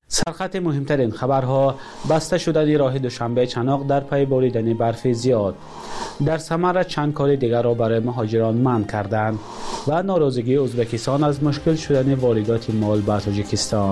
سرخط مهمترین خبرها: بسته شدن راه دوشنبه چناق در پی باریدن برف زیاد. در ثمر چند کار دیگر را برای مهاجران منع کردند و ناراضگی ازبکستان از مشکل شدن واردات مال به تاجیکستان.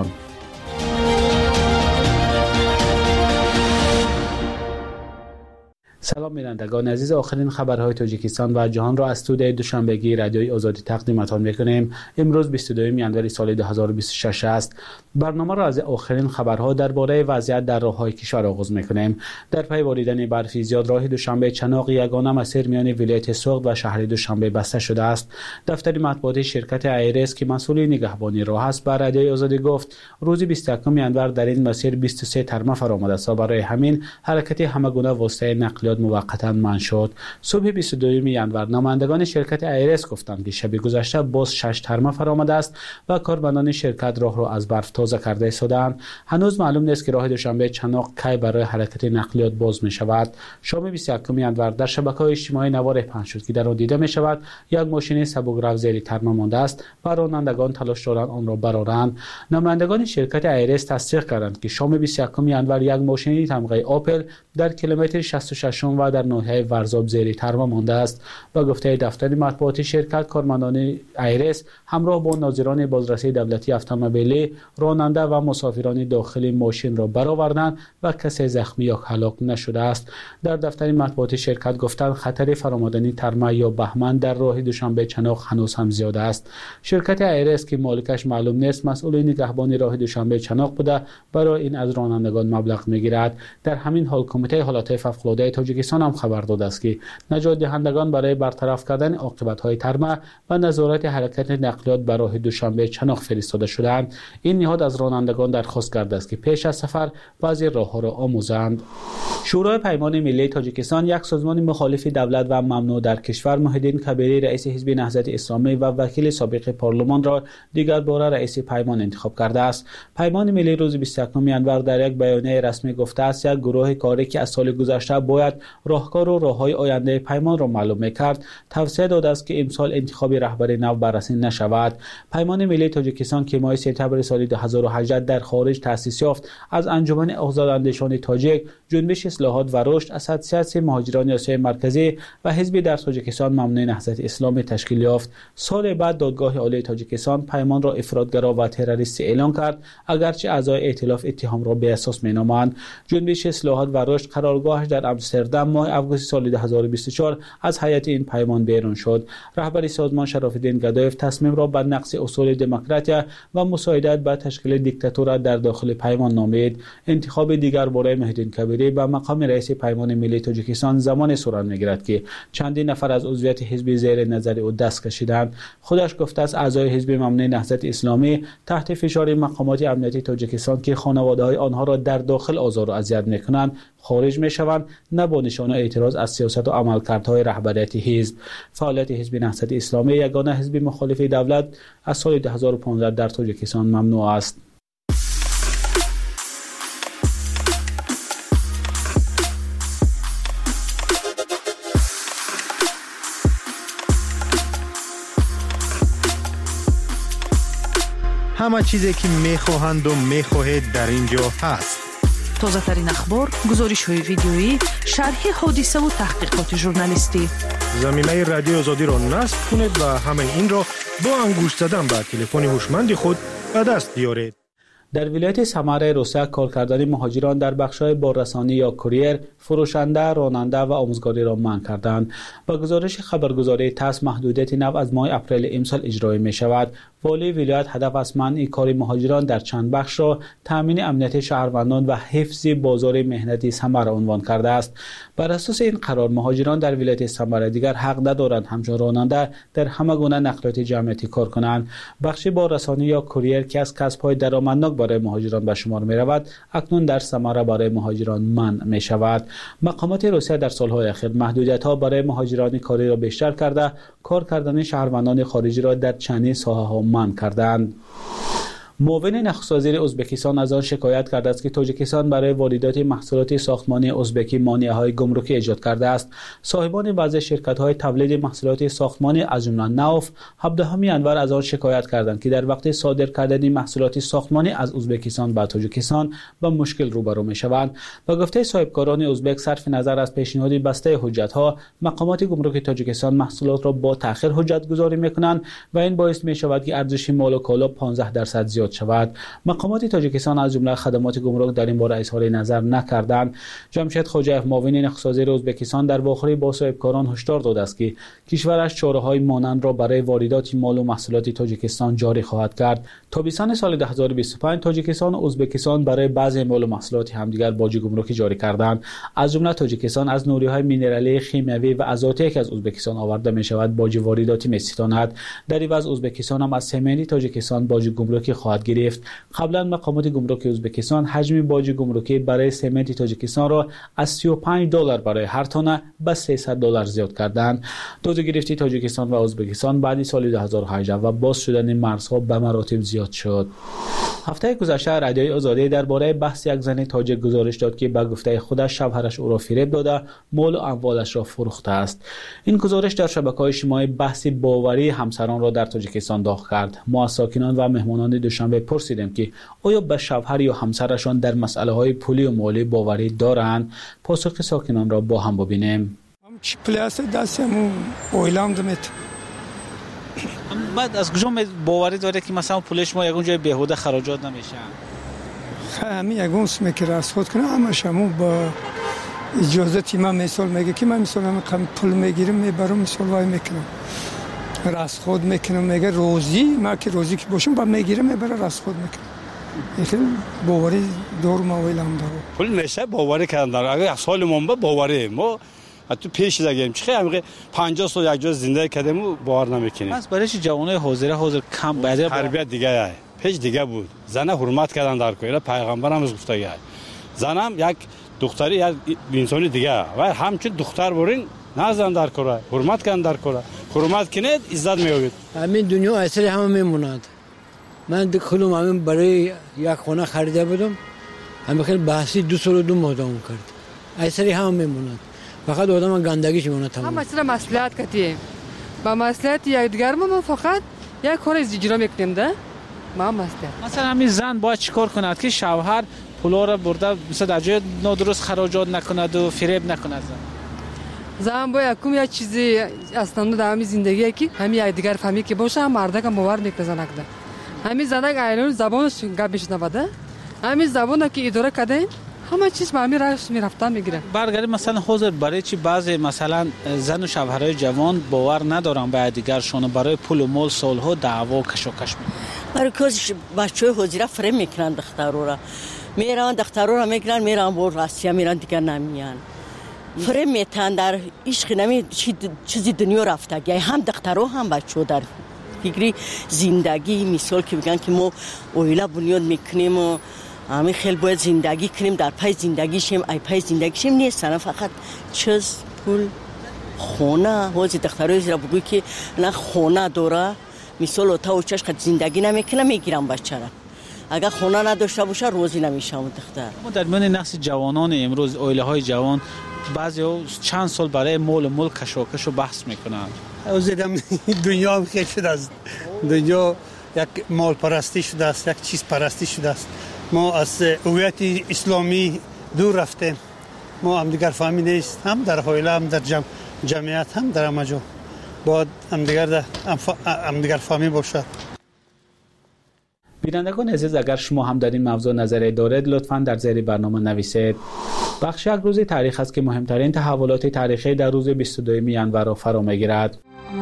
سلام بینندگان عزیز، آخرین خبرهای تاجیکستان و جهان را از استودیوی دوشنبگی رادیوی آزادی تقدیمتان میکنیم. امروز 22 ژانویه سال 2026 است. برنامه را از آخرین خبرها درباره وضعیت در راههای کشور آغاز میکنیم. در پی باریدن برف زیاد راه دوشنبه چناق یگانه مسیر میان ولایت سوخت و شهر دوشنبه بسته شده است. دفتر مطبوعاتی شرکت ایرس که مسئول نگهبانی راه است به رادیوی آزادی گفت روز 21 ژانویه در این مسیر 23 ترمه فرآمده است و برای همین حرکت همگونه واسطه نقلیات موقتا منع شد. صبح 22 ژانویه نمایندگان شرکت ایرس گفتند که شب گذشته باز 6 ترمه فرآمده است و کارمندان شرکت راه را از برف تازه کرده ایستادند. هنوز معلوم نیست که راه دوشنبه چناق کی برای حرکت نقلیات باز می شود. شام 21 ژانویه در شبکه‌های اجتماعی نوار پخش شد که در آن دیده می شود یک ماشین سبک‌رو زیر ترمه مانده است و رانندگان تلاش دارند آن را برآورند. نمایندگان شرکت ایرس تصدیق کردند که شام 21 ژانویه یک ماشین تمغه آپل در کیلومتر 66 و در ناحیه ورزاب زیر ترمه مانده است. با گفته دفتر مطبوعاتی شرکت، کارمندان ایرس همراه با ناظران بازرسی دولتی اتومبیلی راننده و مسافران داخل ماشین را برآوردند و کسی زخمی یا هلاک نشده است. در دفتر مطبوعاتی شرکت گفتند خطر فرآمدن ترمه یا بهمن در راه دوشنبه چناق هنوز هم زیاد است. شرکت ایرس که مالکش معلوم نیست مسئول نگهبانی راه دوشنبه چناق بوده برای این از رانندگان مبلغ میگیرد. در همین حال کمیته حالات فوق‌العاده تاجیکستان هم خبر داده است که نجات دهندگان برای برطرف کردن عاقبت‌های ترمه و نظارت حرکت نقلیات بر راه دوشنبه چناق فرستاده شدند. این نهاد از رانندگان درخواست کرده است که پیش از سفر بعضی راه‌ها را آموزند. شورای پیمان ملی تاجیکستان، یک سازمان مخالف دولت و ممنوع در کشور، محیدین کبیری رئیس حزب نهضت اسلامی و وکیل سابق پارلمان را دیگر بار رئیس پیمان انتخاب کرده است. پیمان ملی روز 21 ژانویه در یک بیانیه رسمی گفته است یک گروه کاری که از سال گذشته باید راهکار و راههای آینده پیمان را معلوم می‌کرد توصیه داده است که امسال انتخاب رهبر نو بررسی نشود. پیمان ملی تاجیکستان که ماه سپتامبر سال 2018 در خارج تأسیس یافت از انجمن آزاداندیشان تاجیک، جنبش اصلاحات و رشد، اساسیاسیون مهاجران آسیای مرکزی و حزب در تاجیکستان ممنوع نهضت اسلامی تشکیل یافت. سال بعد دادگاه عالی تاجیکستان پیمان را افراطگرا و تروریستی اعلام کرد، اگرچه اعضای ائتلاف اتهام را بی اساس مینامند. جنبش اصلاحات و رشد قرارگاهش در آمستردام ماه آگوست سال 2024 از هیئت این پیمان بیرون شد. رهبر سازمان شراف‌الدین گدایف تصمیم را به نقض اصول دموکراسی و مساعدت به تشکیل دیکتاتور در داخل پیمان نامید. انتخاب دیگر برای محیدین کبیری به مقام رئیس پیمان ملی تاجیکستان زمان سوران می‌گیرد که چندین نفر از عضویت حزب زیر نظر او دست کشیدند. خودش گفته است اعضای حزب ممنوع نهضت اسلامی تحت فشار مقامات امنیتی تاجیکستان که خانواده‌های آنها را در داخل آزار و اذیت می‌کنند خارج می‌شوند، نه با نشانه اعتراض از سیاست و عملکردهای رهبریت حزب. فعالیت حزب نهضت اسلامی یگانه حزب مخالف دولت از سال 2015 در تاجیکستان ممنوع است. همه چیزی که میخواهند و میخواهید در اینجا هست. تازه ترین اخبار، گزارش های ویدیویی، شرح حادثه و تحقیقات ژورنالیستی. زمینه رادیو آزادی را نصب کنید و همه این را با انگشت زدن به تلفن هوشمند خود به دست بیارید. در ولایت سمر روسیه کار کردن مهاجران در بخش‌های باررسانی یا کوریر، فروشنده، راننده و آموزگاری را منع کردند. با گزارش خبرگزاری تاس محدودیت نو از ماه اپریل امسال اجرا می شود. والی ولایت هدف از منع کار مهاجران در چند بخش را تامین امنیت شهروندان و حفظ بازار مهنتی سمر عنوان کرده است. بر اساس این قرار مهاجران در ولایت سمر دیگر حق ندارند همچون راننده در همه گونه نقلیات جمعیتی کار کنند. بخش باررسانی یا کوریر که از کسب‌های درآمدناک برای مهاجران به شمار می رود، اکنون در سمر برای مهاجران منع می شود. مقامات روسیه در سالهای اخیر محدودیت‌ها برای مهاجران کاری را بیشتر کرده، کار کردن شهروندان خارجی را در چندین ساحه‌ها منع کردند. معاون نخست وزیر ازبکستان از آن شکایت کرده است که تاجیکستان برای واردات محصولات ساختمانی ازبکی مانع‌های گمرکی ایجاد کرده است. صاحبان بعضی شرکت‌های تولید محصولات ساختمانی از جمله ناف 17 انور از آن شکایت کردند که در وقت صادر کردن محصولات ساختمانی از ازبکستان به تاجیکستان با مشکل روبرو می‌شوند. با گفته صاحبکاران ازبک صرف نظر از پیشنهاد بسته حجت‌ها، مقامات گمرک تاجیکستان محصولات را با تأخیر حجت گذاری می‌کنند و این باعث می‌شود که ارزش مال و کالا 15% زیاد شود. مقامات تاجیکستان از جمله خدمات گمرک در این باره اظهار نظر نکردند. جمشید خوجایف معاون نخست وزیر ازبکستان در واخری با صاحبکاران هشدار داده است که کشورش چاره‌های مانند را برای واردات مال و محصولات تاجیکستان جاری خواهد کرد. تابستان سال 2025 تاجیکستان و ازبکستان برای بعضی مال و محصولات همدیگر باج گمرکی جاری کردند. از جمله تاجیکستان از نوری‌های مینرالی، شیمیایی و ازاتی که از ازبکستان آورده می‌شود باج وارداتی می‌ستاند. در عوض ازبکستان هم از سمنی تاجیکستان باج گمرکی خواهد گرفت. قبلا مقامات گمرک ازبکستان حجم باج گمرکی برای سمنت تاجیکستان را از $35 برای هر تن به $300 زیاد کردند. دادگرفتی تاجیکستان و ازبکستان بعد سال 2018 و باز شدن مرزها به مراتب زیاد شد. هفته گذشته رادیوی آزادی درباره بحث یک زن تاجیک گزارش داد که به گفته خودش شوهرش او را فریب داده مال و اموالش را فروخته است. این گزارش در شبکه‌های اجتماعی بحث باوری همسران را در تاجیکستان داغ کرد. ما از ساکنان و مهمانان دوشنبه پرسیدیم که آیا به شوهر یا همسرشان در مسئله‌های پولی و مالی باوری دارند؟ پاسخ ساکنان را با هم ببینیم. بعد از کجا باوری داره که مثلا پولش ما یگون جای بیهوده خراجات نمیشه؟ همین یگون اسم که راسخود کنه همش همون با اجازه من مثال میگه که من مثلا هم پول میگیرم میبرم مثال وای میکنم راسخود میکنم میگه روزی ما که روزی که باشم با میگیرم میبره راسخود میکنم. خیلی باوری دور ما ویلام داره پول میشه باوری کردن داره. اگه سال ما باوری ما حتی پیش زدیم چه خیلی 50 سال یک جا زنده کردیم و باور نمیکنیم. بس برای چه جوانای حاضر کم بعد تربیت دیگه پیش دیگه بود. زنه حرمت کردن در کویره پیغمبر هم گفته گه زنم یک دختری یک انسانی دیگه و همچون دختر برین نزدن در کوره حرمت کردن در کوره حرمت کنید عزت میابید. همین دنیا اثر همه میموند. من دخلم همین برای یک خونه خریده بودم همین خیلی بحثی 2 سال و 2 ماه دوام کرد. اثر همه میموند. فقط آدم گندگیش میمونه تمام. ما مثلا مصلحت کردیم. با مصلحت یک دیگر ما فقط یک کار اجرا میکنیم ده. ما مثلا همین زن باید چیکار کند که شوهر پولا را برده مثلا در جای نادرست خراجات نکند و فریب نکند؟ زن باید کم یک چیزی اصلا در همین زندگی که همین یک دیگر فهمی که باشه مرد که باور میکنه نکده. همین زنگ ایران زبانش گپ میشنوده. همین زبان که اداره کرده همه چیز با همین راهش میرفتن میگیره. برگردیم مثلا حاضر برای چی بعضی مثلا زن و شوهرای جوان باور ندارن به دیگرشون برای پول و مال سالها دعوا کشاکش میکنن. برای کاش بچهای حاضر فریب میکنن دخترها را. میرن دخترها را میگیرن میرن با راستیا میرن دیگر نمیان. فریب میتن در عشق نمی چیزی دنیا رفته. هم دخترها هم بچه‌ها در فکری زندگی مثال که میگن که ما اویلا بنیاد میکنیم و همین خیلی باید زندگی کنیم در پای زندگیشیم ای پای زندگیشیم نیستن فقط چیز پول خونه حوضی دخترهای زیرا بگوی که نه خونه داره مثال اوتا و چشق زندگی نمیکنه میگیرم بچه را اگر خونه نداشته باشه روزی نمیشه اون دختر. ما در میان نسل جوانان امروز اویله های جوان بعضی چند سال برای مال و ملک کشاکش و بحث میکنن. اوزیدم دنیا هم خیلی شده است. دنیا یک مال پرستی شده است یک چیز پرستی شده است. ما از هویت اسلامی دور رفتیم. ما هم دیگر فهمی نیست هم در حویله هم در جمعیت هم در همه جا باید هم دیگر فهمی باشد. بینندگان عزیز اگر شما هم در این موضوع نظری دارید لطفاً در زیر برنامه نویسید. بخش یک روز تاریخ است که مهمترین تحولات تاریخی در روز 22 ژانویه را فرا میگیرد.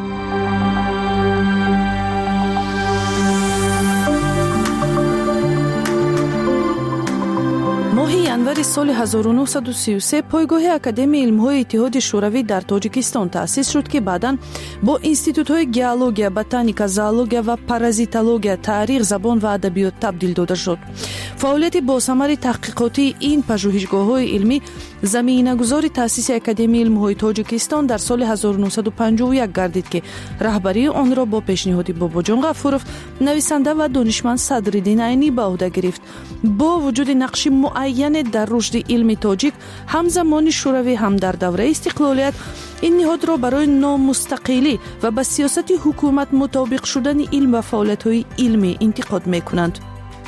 ماهی январи соли 1933 пойгоҳи Академияи илмҳои Иттиҳоди Шӯравӣ дар Тоҷикистон таъсис шуд, ки баъдан бо институтҳои геология, ботаника, зоология ва паразитология, таърих, забон ва адабиёт табдил дода шуд. فعالیت باثمر تحقیقاتی این پژوهشگاه‌های علمی زمینه‌گذار تأسیس اکادمی علم‌های تاجیکستان در سال 1951 گردید که رهبری آن را با پیشنهاد باباجان غفورов نویسنده و دانشمند صدرالدین عینی به عهده گرفت. با وجود نقش معین در رشد علم تاجیک همزمان شوروی هم در دوره استقلالیت این نهاد را برای نامستقلی و به سیاست حکومت مطابق شدن علم و فعالیت‌های علمی انتقاد می‌کنند.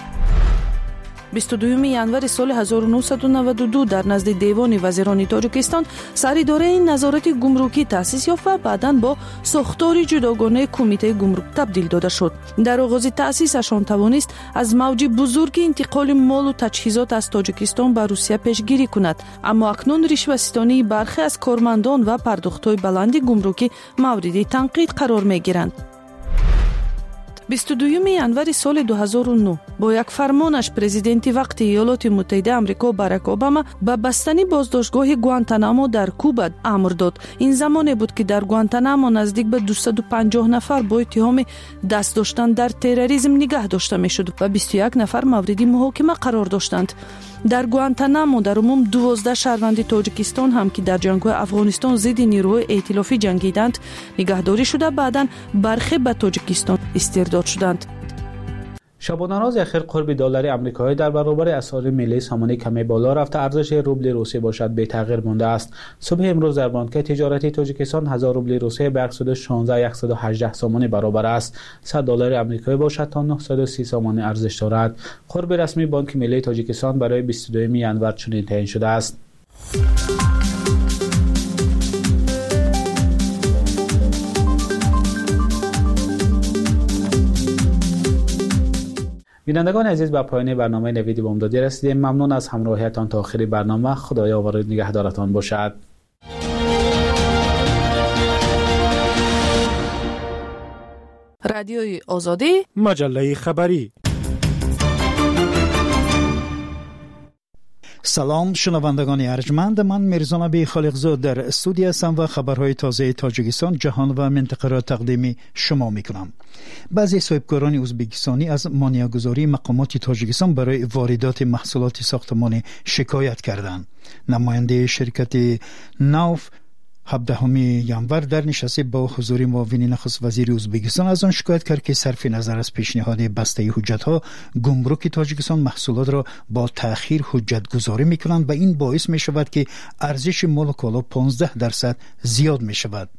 22 ینور سال 1992 در نزد دیوان وزیران تاجیکستان سراداره نظارت گمرکی تأسیس یافت و بعداً با ساختار جداگانه کمیته گمرک تبدیل داده شد. در آغاز تأسیسشان توانست از موج بزرگ انتقال مال و تجهیزات از تاجیکستان به روسیه پیشگیری کند، اما اکنون رشوه‌ستانی برخی از کارمندان و پرداخت‌های بلند گمرکی مورد تنقید قرار می‌گیرند. 22 ینور سال 2009 با یک فرمانش پرزیدنت وقت ایالات متحده آمریکا باراک اوباما به بستن بازداشتگاه گوانتانامو در کوبا امر داد. این زمانی بود که در گوانتانامو نزدیک به 250 نفر با اتهام دست داشتن در تروریسم نگه داشته میشد و 21 نفر مورد محاکمه قرار داشتند. در گوانتانامو در عموم 12 شهروند تاجیکستان هم که در جنگ افغانستان ضد نیروهای ائتلافی جنگیدند نگهداری شده، بعداً برخی به تاجیکستان استرداد شدند. شبانه روز اخیر قرب دلار آمریکایی در برابر اسعار ملی سامانه کمی بالا رفته، ارزش روبل روسیه باشد به تغییر مانده است. صبح امروز در بانک تجارتی تاجیکستان 1000 روبل روسیه به 116,118 سامانه برابر است. 100 دلار آمریکایی باشد تا 930 سامانه ارزش دارد. قرب رسمی بانک ملی تاجیکستان برای 22 ینور چنین تعیین شده است. بینندگان عزیز، به پایان برنامه نوید بامدادی رسیدیم. ممنون از همراهیتان تا آخر برنامه. خدایا و نگهدارتان باشد. رادیوی آزادی، مجله خبری. سلام شنوندگان ارجمند، من میرزا نبی خالقزاد در استودیو هستم و خبرهای تازه تاجیکستان، جهان و منطقه را تقدیم شما میکنم. بعضی صاحبکاران ازبکستانی از مانع‌گذاری مقامات تاجیکستان برای واردات محصولات ساختمانی شکایت کردند. نماینده شرکت نوف 17 ینور در نشست با حضور معاون نخست وزیر ازبکستان از آن شکایت کرد که صرف نظر از پیشنهاد بسته حجت‌ها گمرک تاجیکستان محصولات را با تأخیر حجت گذاری می‌کنند و این باعث می‌شود که ارزش مال و کالا 15% زیاد می‌شود.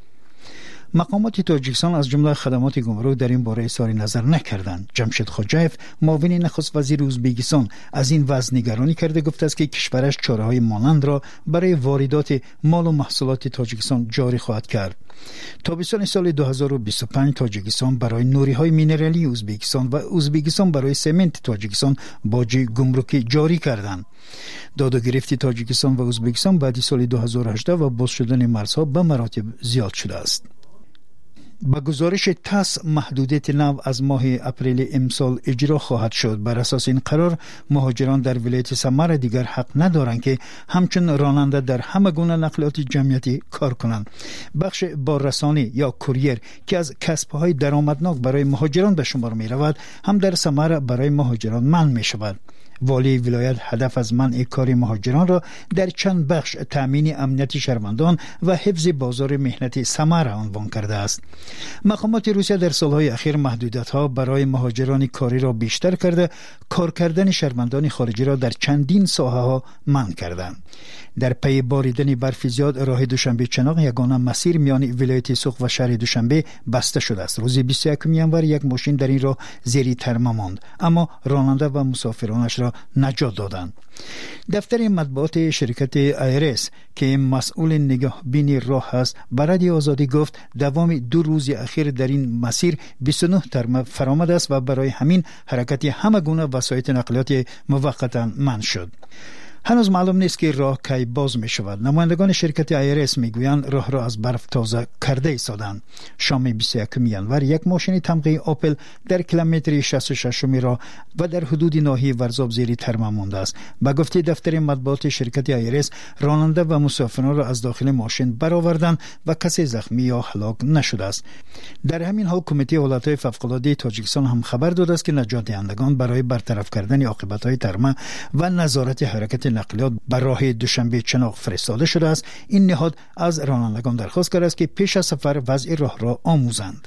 مقامات تاجیکستان از جمله خدمات گمرک در این باره اظهار نظر نکردند. جمشید خوجایف معاون نخست وزیر ازبکستان از این وضع نگرانی کرده، گفته است که کشورش چاره‌های مانند را برای واردات مال و محصولات تاجیکستان جاری خواهد کرد. تابستان سال 2025 تاجیکستان برای نوری‌های مینرالی ازبکستان و ازبکستان برای سمنت تاجیکستان باج گمرکی جاری کردند. داد و گرفت تاجیکستان و ازبکستان بعد سال 2018 و باز شدن مرزها به مراتب زیاد شده است. با گزارش تاس محدودیت نو از ماه اپریل امسال اجرا خواهد شد. بر اساس این قرار مهاجران در ولایت سمر دیگر حق ندارند که همچون راننده در همه گونه نقلیات جمعیتی کار کنند. بخش باررسانی یا کوریر که از کسب‌های درآمدناک برای مهاجران به شمار می رود هم در سمر برای مهاجران منع می شود. والی ولایت هدف از منع کار مهاجران را در چند بخش تامین امنیت شهروندان و حفظ بازار مهنتی سمر عنوان کرده است. مقامات روسیه در سالهای اخیر محدودیت‌ها برای مهاجران کاری را بیشتر کرده، کار کردن شهروندان خارجی را در چندین ساحه‌ها منع کردند. در پی باریدن برف زیاد راه دوشنبه چناق یگانه مسیر میان ولایت سوخ و شهر دوشنبه بسته شده است. روز 21 ینور یک ماشین در این راه زیر ترمه ماند، اما راننده و مسافرانش را نجات دادند. دفتر مطبوعات شرکت ایرس که مسئول نگهبانی راه است به رادیو آزادی گفت دوام 2 روز اخیر در این مسیر 29 ترمه فرآمد است و برای همین حرکت همه گونه وسایط نقلیات موقتا منع شد. هنوز معلوم نیست که راه کی باز می شود. نمایندگان شرکت آیرس می گویند راه را از برف تازه کرده ایستادند. شام 21 ینور یک ماشین تمغه آپل در کیلومتر 66 راه و در حدود ناحیه ورزاب زیر ترمیم مانده است. به گفته دفتر مطبوعات شرکت آیرس، راننده و مسافران را از داخل ماشین برآوردند و کسی زخمی یا هلاک نشده است. در همین حال کمیته حالتهای فوق‌العاده تاجیکستان هم خبر داده است که نجات دهندگان برای برطرف کردن عاقبت‌های ترمیم و نظارت حرکت نقلیات بر راه دوشنبه چناق فرستاده شده است. این نهاد از رانندگان درخواست کرده است که پیش از سفر وضع راه را آموزند.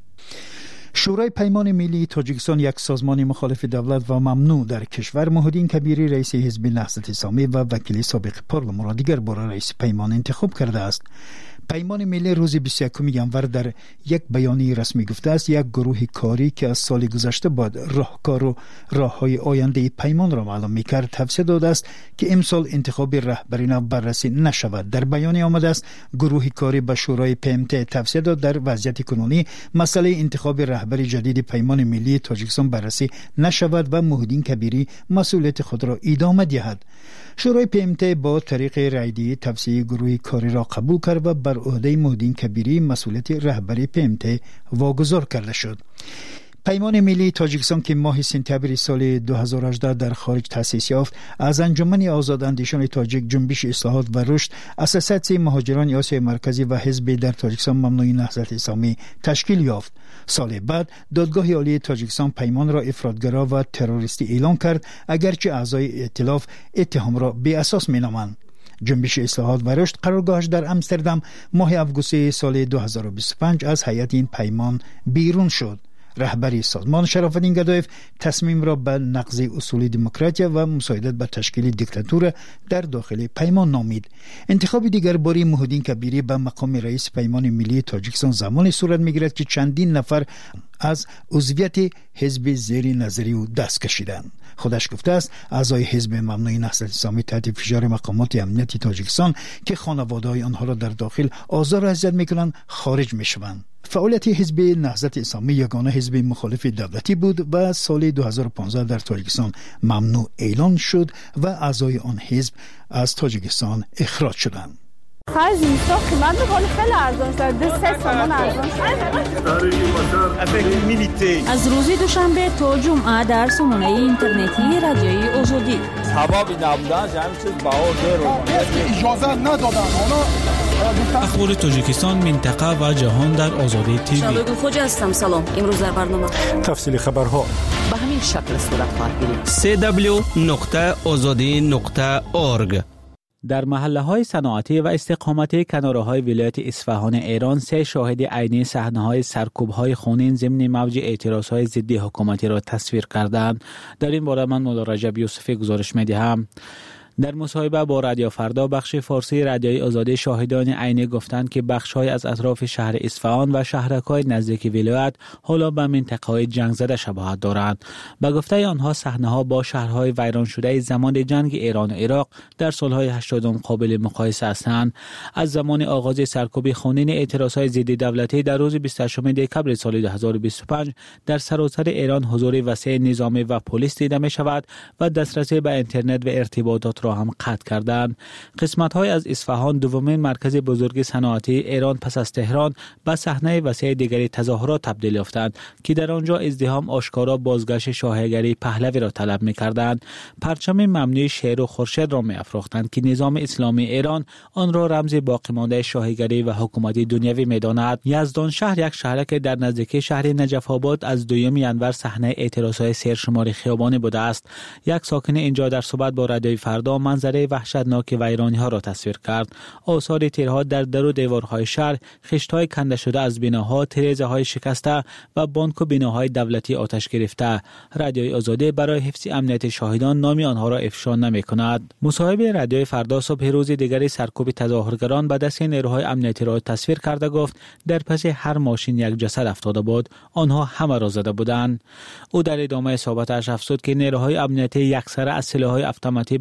شورای پیمان ملی تاجیکستان، یک سازمان مخالف دولت و ممنوع در کشور، محمدین کبیری رئیس حزب نهضت اسلامی و وکیل سابق پارلمان را دیگر بار رئیس پیمان انتخاب کرده است. پیمان ملی روز 21 ینور در یک بیانیه رسمی گفته است یک گروه کاری که از سال گذشته بعد راهکار و راههای آینده پیمان را معلوم می‌کرد توصیه داده است که امسال انتخاب رهبری نو بررسی نشود. در بیانیه آمده است گروه کاری به شورای PMT توصیه داد در وضعیت کنونی مسئله انتخاب رهبر جدید پیمان ملی تاجیکستان بررسی نشود و محمدین کبیری مسئولیت خود را ادامه دهد. شورای PMT با طریق رأی‌دهی توصیه گروه کاری را قبول کرد و بر عهده محمدین کبیری مسئولیت رهبری PMT واگذار کرده شد. پیمان ملی تاجیکستان که ماه سپتامبر سال 2018 در خارج تأسیس یافت، از انجمن آزاداندیشان تاجیک، جنبش اصلاحات و رشد، اساسیاسیون مهاجران آسیای مرکزی و حزب در تاجیکستان ممنوع نهضت اسلامی تشکیل یافت. سال بعد دادگاه عالی تاجیکستان پیمان را افراطگرا و تروریستی اعلام کرد، اگرچه اعضای ائتلاف اتهام را بی اساس می‌نامند. جنبش اصلاحات و رشد قرارگاهش در امستردام ماه اوگوست سال 2025 از هیئت این پیمان بیرون شد. رهبری سازمان شرافالدین گدایف تصمیم را به نقض اصول دموکراتیا و مساعدت به تشکیل دیکتاتور در داخل پیمان نامید. انتخاب دیگر باری محمدین کبیری به مقام رئیس پیمان ملی تاجیکستان زمانی صورت می‌گیرد که چندین نفر از عضویت حزب زیر نظری او دست کشیدند. خودش گفته است اعضای حزب ممنوع نهضت اسلامی تحت فشار مقامات امنیتی تاجیکستان که خانواده‌های آنها را در داخل آزار و اذیت می‌کنند خارج می‌شوند. فعالیت حزب نهضت اسلامی یگانه حزب مخالف دولتی بود و سال 2015 در تاجیکستان ممنوع اعلان شد و اعضای آن حزب از تاجیکستان اخراج شدند. خرج نیستا قیمت بخوری خیلی ارزان شد، 3 تومان ارزان شد. از روز دوشنبه تا جمعه در سامانه اینترنتی رادیوی آزادی سبابی نبودن همین چیز باور رو اجازه ندادن. اخبار تاجیکستان، منطقه و جهان در آزادی تیوی. شباب خوج هستم. سلام. امروز در برنامه تفصیل خبرها به همین شکل صورت خواهد گرفت. www.azadi.org. در محله‌های صنعتی و استقامتی کناره‌های ولایت اصفهان ایران 3 شاهد عینی صحنه‌های سرکوب‌های خونین ضمن موج اعتراض‌های ضد حکومتی را تصویر کردند. در این باره من مولا رجب یوسفی گزارش می‌دهم. در مصاحبه با رادیو فردا بخش فارسی رادیوی آزادی، شاهدان عینی گفتند که بخش‌های از اطراف شهر اصفهان و شهرک‌های نزدیک ولایت حالا به منطقه‌های جنگ زده شباهت دارند. به گفته آنها صحنه‌ها با شهرهای ویران شده زمان جنگ ایران و عراق در سال‌های 80 قابل مقایسه هستند. از زمان آغاز سرکوب خونین اعتراضهای ضد دولتی در روز 28 دکمبر سال 2025 در سراسر ایران حضور وسیع نظامی و پلیس دیده می‌شود و دسترسی به اینترنت و ارتباطات را هم قطع کردند. قسمت‌های از اصفهان، دومین مرکز بزرگ صنعتی ایران پس از تهران، به صحنه وسیع دیگری تظاهرات تبدیل یافتند که در آنجا ازدحام آشکارا بازگشت شاهگری پهلوی را طلب می‌کردند. پرچم ممنوع شیر و خورشید را می‌افروختند که نظام اسلامی ایران آن را رمز باقی مانده شاهگری و حکومت دنیوی می‌داند. یزدان شهر، یک شهر که در نزدیکی شهر نجف آباد از 2 ینور صحنه اعتراضهای سرشمار خیابانی بوده است. یک ساکن اینجا در صحبت با رادیوی فردا منظره وحشتناک ویرانی‌ها را تصویر کرد. آثار تیرها در و دیوارهای شهر، خشت‌های کنده شده از بناها، تریزه‌های شکسته و بانک و بناهای دولتی آتش گرفته. رادیوی آزادی برای حفظ امنیت شاهدان نام آنها را افشا نمی‌کند. مصاحبه رادیوی فردا صبح روز دیگری سرکوب تظاهرگران به دست نیروهای امنیتی را تصویر کرده گفت در پس هر ماشین یک جسد افتاده بود، آنها همه را زده بودند. او در ادامه صحبتش افزود که نیروهای امنیتی یکسره از سلاح‌های اتوماتی به سوی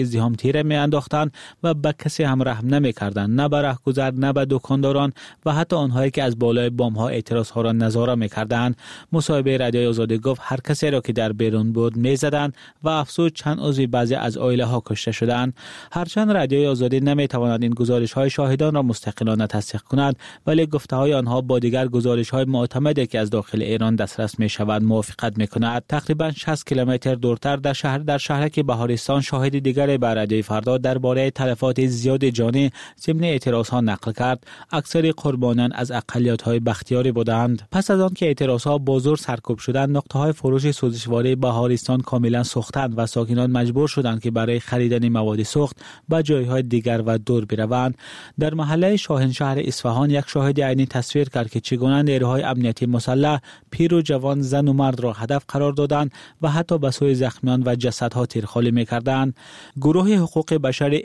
ازدحام تیره میانداختند و به کسی هم رحم نمیکردند، نه به رهگذر نه به دکانداران و حتی آنهایی که از بالای بام‌ها اعتراض‌ها را نظاره میکردند. مصاحبه رادیوی آزادی گفت هر کسی را که در بیرون بود میزدند و افزود چند عضو بعضی از عائله‌ها کشته شدند. هرچند رادیوی آزادی نمیتواند این گزارش‌های شاهدان را مستقلانه تصدیق کند، ولی گفته‌های آنها با دیگر گزارش‌های معتمدی که از داخل ایران دسترس می‌شود موافقت می‌کند. تقریباً 60 کیلومتر دورتر در شهرک بهارستان شاهد دیگری به رادیوی فردا درباره تلفات زیاد جانی ضمن اعتراض‌ها نقل کرد. اکثر قربانیان از اقلیت‌های بختیاری بودند. پس از آن که اعتراض‌ها با زور سرکوب شدند، نقطه‌های فروش سوزشواره بهارستان کاملا سوختند و ساکنان مجبور شدند که برای خریدن مواد سوخت به جایهای دیگر و دور بروند. در محله شاهنشهر اصفهان یک شاهد عینی تصویر کرد که چگونه نیروهای امنیتی مسلح پیر و جوان، زن و مرد را هدف قرار دادند و حتی به سوی زخمیان و جسدها تیرخوالی می‌کردند. گروه حقوق بشر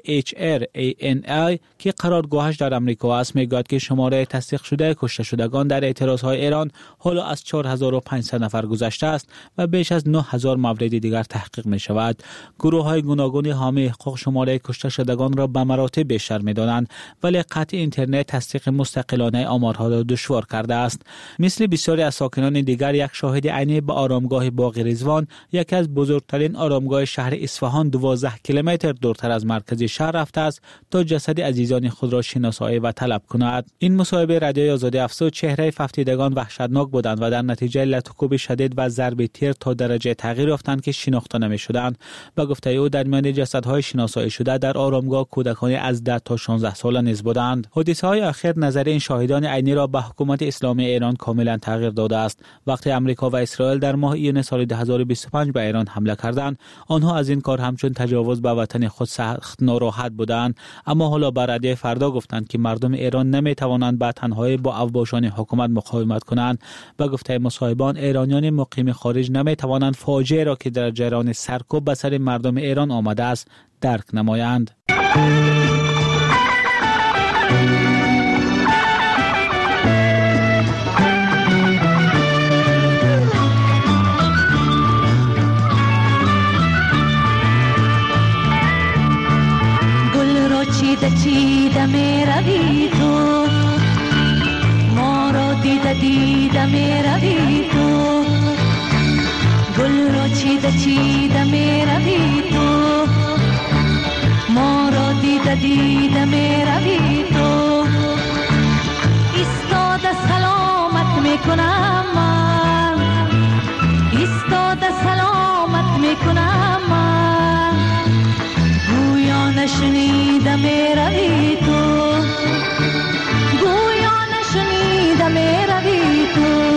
HRANI که قرارگاهش در امریکا است میگوید که شماره تصدیق شده کشته شدگان در اعتراضهای ایران حالا از 4500 نفر گذشته است و بیش از 9000 مورد دیگر تحقیق می شود. گروه‌های گوناگون حامی حقوق شماره کشته شدگان را به مراتب بیشتر می‌دانند، ولی قطع اینترنت تصدیق مستقلانه آمارها را دشوار کرده است. مثل بسیاری از ساکنان دیگر، یک شاهد عینی به آرامگاه باغ رضوان، یکی از بزرگترین آرامگاه شهر اصفهان، 12 کیلومتر دورتر از مرکز شهر رفته است تا جسد عزیزان خود را شناسایی و طلب کند. این مصاحبه رادیوی آزادی افزود چهره ففتیدگان وحشتناک بودند و در نتیجه لطکوب شدید و ضرب تیر تا درجه تغییر یافتند که شناخته نمی‌شدند. به گفته او در میان جسدهای شناسایی شده در آرامگاه کودکانی از 10 تا 16 ساله نیز بودند. حادثه‌های اخیر نظر این شاهدان عینی را به حکومت اسلامی ایران کاملا تغییر داده است. وقتی امریکا و اسرائیل در ماه ایون سال 2025 به ایران حمله کردند، آنها از این کار همچون تجاوز به وطن خود سخت ناراحت بودند، اما حالا بر رادیوی فردا گفتند که مردم ایران نمی‌توانند به تنهایی با افباشان حکومت مقاومت کنند. به گفته مصاحبان، ایرانیان مقیم خارج نمی‌توانند فاجعه را که در جریان سرکوب به سر مردم ایران آمده است درک نمایند. چیده می روی تو، ما را دیده می روی تو، گل را چیده می روی تو، ما را دیده می روی تو. ایستاده سلامت می کنم من، ایستاده سلامت می کنم من، گویا نشنیده می روی تو، گویا نشنیده می روی تو.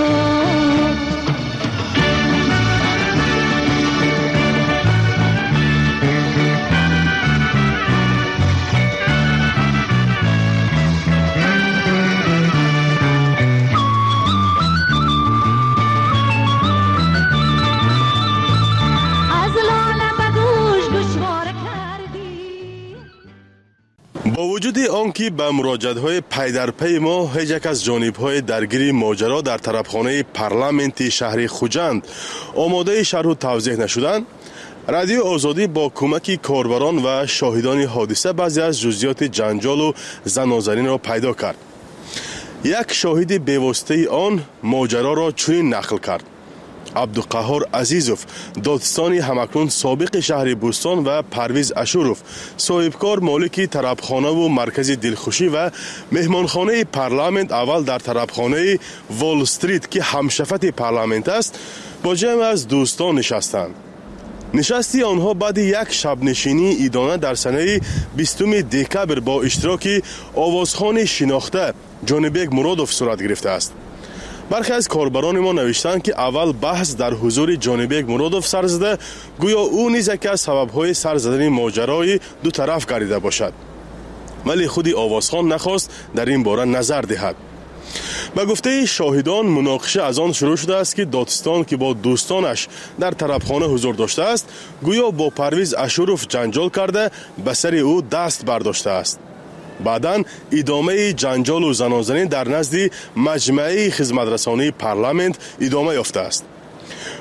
با وجود آنکه به مراجعه‌های پی در پی ما هیچ یک از جانب‌های درگیر ماجرا در طرفخانه پارلمانت شهر خوجند آماده شرح و توضیح نشدند، رادیو آزادی با کمک کاربران و شاهدان حادثه بعضی از جزئیات جنجال و زنازنی را پیدا کرد. یک شاهد بی‌واسطه آن ماجرا را چنین نقل کرد: عبدالقهار عزیزوف، دادستانی همکنون سابق شهر بوستان، و پرویز اشوروف، صاحبکار مالک طربخانه و مرکز دلخوشی و مهمانخانه پارلمانت، اول در طربخانه وال استریت که همشفت پارلمانت است، با جمع از دوستان نشستند. نشستی آنها بعد یک شب نشینی ایدانه در سنه 20 دکبر با اشتراک آوازخوان شناخته جانبیک مرادوف صورت گرفته است. برخی از کاربران ما نوشتند که اول بحث در حضور جانبیک مرادوف سر زده، گویا او نیز یکی از سبب‌های سر زدن ماجرای دو طرف گردیده باشد، ولی خودی آوازخوان نخواست در این باره نظر دهد. به گفته شاهدان، مناقشه از آن شروع شده است که دادستان که با دوستانش در طربخانه حضور داشته است، گویا با پرویز اشوروف جنجال کرده به سر او دست برداشته است. بعداً ادامه جنجال و زنازنی در نزد مجمع خدمت رسانی پارلمانت ادامه یافته است.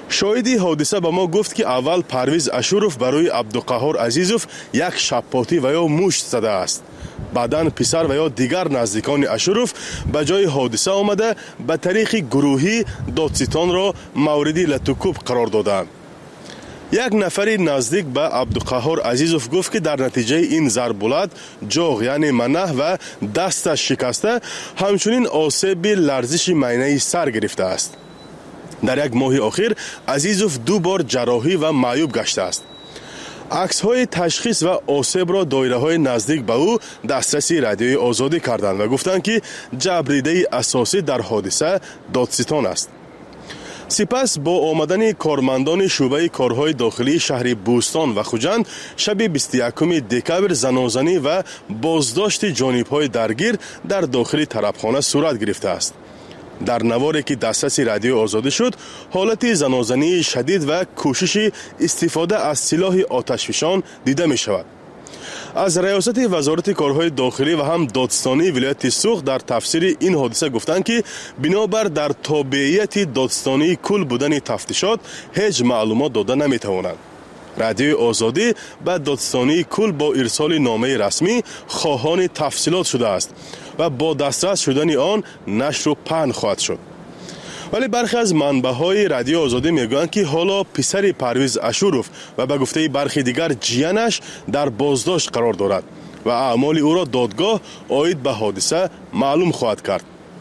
شاهدی حادثه به ما گفت که اول پرویز اشورف برای عبدالقهار عزیزوف یک شپاتی و یا مشت زده است. بعداً پسر و یا دیگر نزدیکان اشورف به جای حادثه آمده به طریق گروهی دادستان را موردی لطوکوب قرار دادند. یک نفری نزدیک به عبدالقهار عزیزوف گفت که در نتیجه این ضرب بلند جاغ یعنی منه و دستش شکسته، همچنین آسیب لرزش معینه سر گرفته است. در یک ماه اخیر عزیزوف 2 بار جراحی و معیوب گشته است. عکس های تشخیص و آسیب را دایره های نزدیک به او دسترسی رادیوی آزادی کردند و گفتند که جبریده اساسی در حادثه دادستان است. سپس با آمدن کارمندان شعبه کارهای داخلی شهر بوستان و خوجند شب 21 دکبر زنازنی و بازداشت جانب‌های درگیر در داخل طرفخانه صورت گرفته است. در نواری که دسترسی رادیو آزادی شد، حالت زنازنی شدید و کوشش استفاده از سلاح آتشفشان دیده می شود. از ریاست وزارت کارهای داخلی و هم دادستانی ولایت سوخت در تفسیر این حادثه گفتند که بنابر در تابعیت دادستانی کل بودن تفتیشات هیچ معلومات داده نمی توانند. رادیو آزادی به دادستانی کل با ارسال نامه رسمی خواهان تفصیلات شده است و با دسترس شدن آن نشر و پهن خواهد شد. ولی برخی از منبع‌های رادیو آزادی میگویند که حالا پسر پرویز اشورف و به گفته برخی دیگر جیانش در بازداشت قرار دارد و اعمال او را دادگاه عاید به حادثه معلوم خواهد کرد.